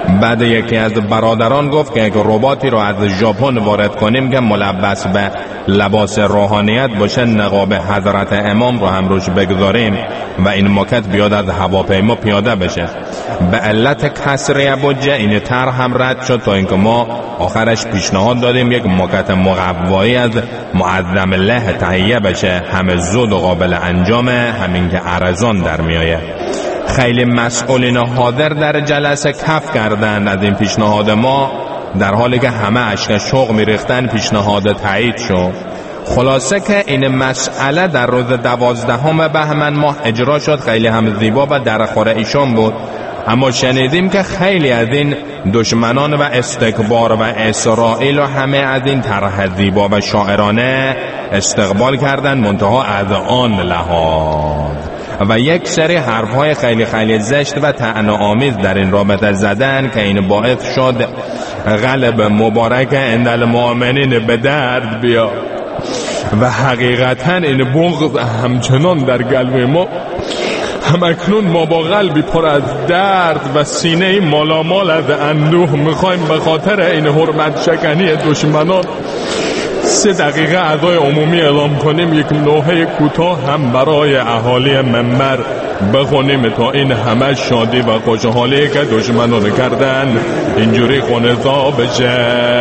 بعد یکی از برادران گفت که اگه رباتی رو از ژاپن وارد کنیم که ملبس به لباس روحانیت باشه، نقاب حضرت امام رو هم روش بگذاریم و این ماکت بیاد از هواپیما پیاده بشه. به علت کسری بودجه این طرح هم رد شد تا اینکه ما آخرش پیشنهاد دادیم یک ماکت مقوایی از معظم الله تهیه بشه، همه زود و قابل انجامه، همین که ارزان در میایه. خیلی مسئولین حاضر در جلسه کف کردند از این پیشنهاد ما، در حالی که همه اشک شوق میریختن پیشنهاد تایید شد. خلاصه که این مسئله در روز 12 بهمن ماه اجرا شد. خیلی هم زیبا و در خور ایشان بود، اما شنیدیم که خیلی از این دشمنان و استکبار و اسرائیل و همه از این طرح زیبا و شاعرانه استقبال کردن، منتها از آن لحاظ و یک سری حرفهای خیلی خیلی زشت و طعنه‌آمیز در این رابطه زدن که این باعث شد قلب مبارک عند المؤمنین به درد بیا و حقیقتا این بغض همچنان در قلب ما. همکنون ما با قلبی پر از درد و سینه مالامال از اندوه میخوایم به خاطر این حرمت شکنی دشمنان 3 دقیقه ادای عمومی اعلام کنیم، یک نوحه کوتاه هم برای اهالی منبر بخونیم تا این همه شادی و خوشحالی که دشمنان کردن اینجوری خونزا بشه.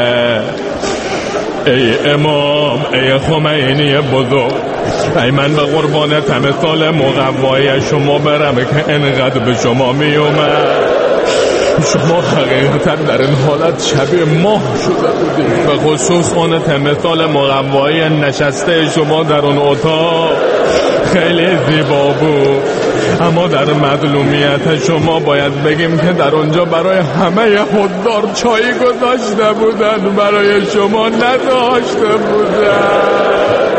ای امام، ای خمینی بزرگ، ای من به قربان تمثال مقوایی شما برم که انقدر به شما می اومد. شما حقیقتا در این حالت شبیه ماه شده بودید، به خصوص اون تمثال مقوایی نشسته شما در اون اتاق خیلی زیبا بود، اما در مظلومیت شما باید بگیم که در اونجا برای همه حضار چایی گذاشته بودن، برای شما نداشته بودن.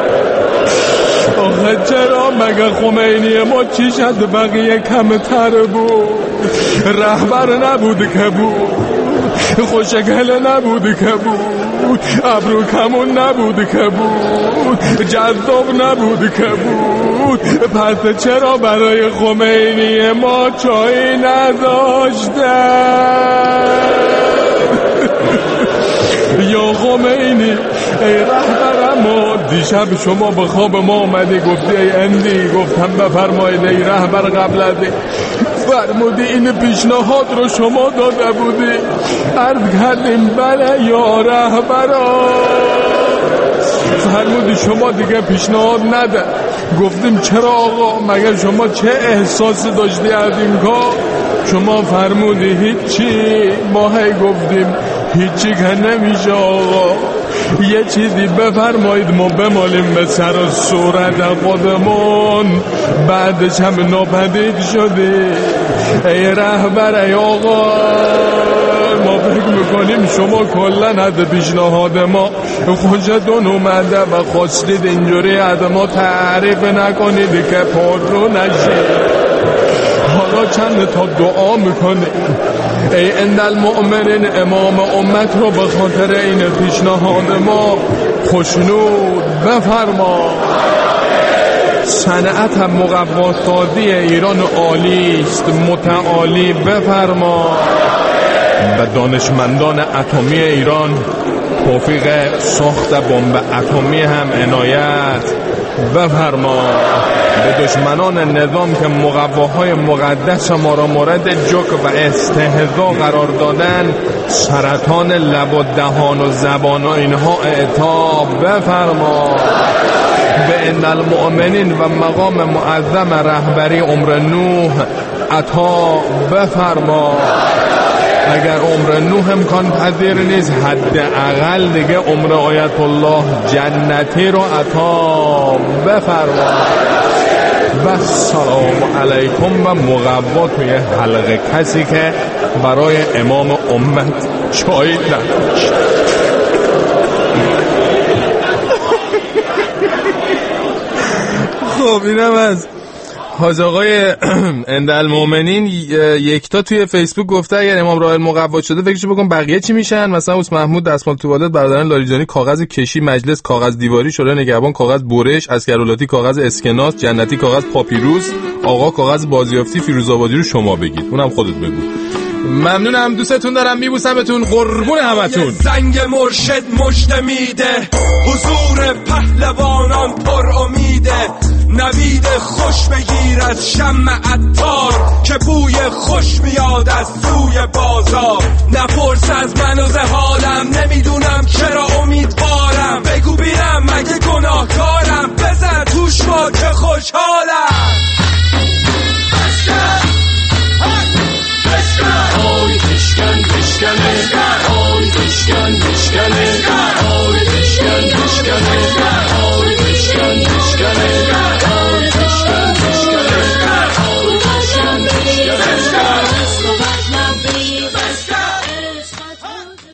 آخه چرا مگه خمینی ما چی شد بقیه کمتر بود؟ رهبر نبود که بود، خوشگل نبود که بود، ابرو کمون نبود که بود، جذاب نبود که بود، پس چرا برای خمینی ما چایی نداشته؟ یا خمینی ای رهبر ما، دیشب شما به خواب ما اومدی گفتی ای اندی، گفتم بفرمایید ای رهبر قبل از فرمودی این پیشنهاد رو شما داده بودی. عرض کردیم بله یا رهبرا. فرمودی شما دیگه پیشنهاد نده. گفتیم چرا آقا، مگر شما چه احساسی داشتی از این کار؟ شما فرمودی هیچی. ما هی گفتیم هیچی که نمیشه آقا، یه چیزی بفرمایید ما بمالیم به سر و صورت خودمون. بعدش هم ناپدید شدی. ای رهبر، ای آقا، ما فکر میکنیم شما کلن از پیشنهاد ما خوشتون اومده و خواستید اینجوری از ما تعریف نکنید که پر رو نشید. حالا چند تا دعا میکنه ای عند المؤمنین امام امت رو به خاطر این پیشنهاد ما خوشنود بفرما. صنعت مقواسازی ایران عالی است، متعالی بفرما. به دانشمندان اتمی ایران توفیق ساخت بمب اتمی هم عنایت بفرما. به دشمنان نظام که مقواهای مقدس ما را مورد جوک و استهزا قرار دادن، سرطان لب و دهان و زبان و اینها اعطا بفرما. به ان المؤمنین و مقام معظم رهبری عمر نوح عطا بفرما. اگر عمر نوح امکان پذیر نیست، حداقل دیگه عمر آیت الله جنتی رو عطا بفرما. و سلام علیکم و مقوا توی حلقه کسی که برای امام امت چای نداشت. خب اینم از حاج آقای عند المؤمنین. یکتا توی فیسبوک گفته اگر امام راحل مقوا شده فکرشو بکن بقیه چی میشن. مثلا اوس محمود دستمال توالت، برادران لاریجانی کاغذ کشی، مجلس کاغذ دیواری، شورای نگهبان کاغذ برش، اسکرولاتی کاغذ اسکناس، جنتی کاغذ پاپیروس، آقا کاغذ بازیافتی، فیروزآبادی رو شما بگید، اونم خودت بگو. ممنونم، دوستتون دارم، میبوسمتون، قربون همتون. زنگ مرشد مژده میده، حضور پهلوانان پر امیده، نوید خوش بگیر از شمع عطار که بوی خوش میاد از سوی بازار. نپرس از من و حالم، نمیدونم چرا امیدوارم،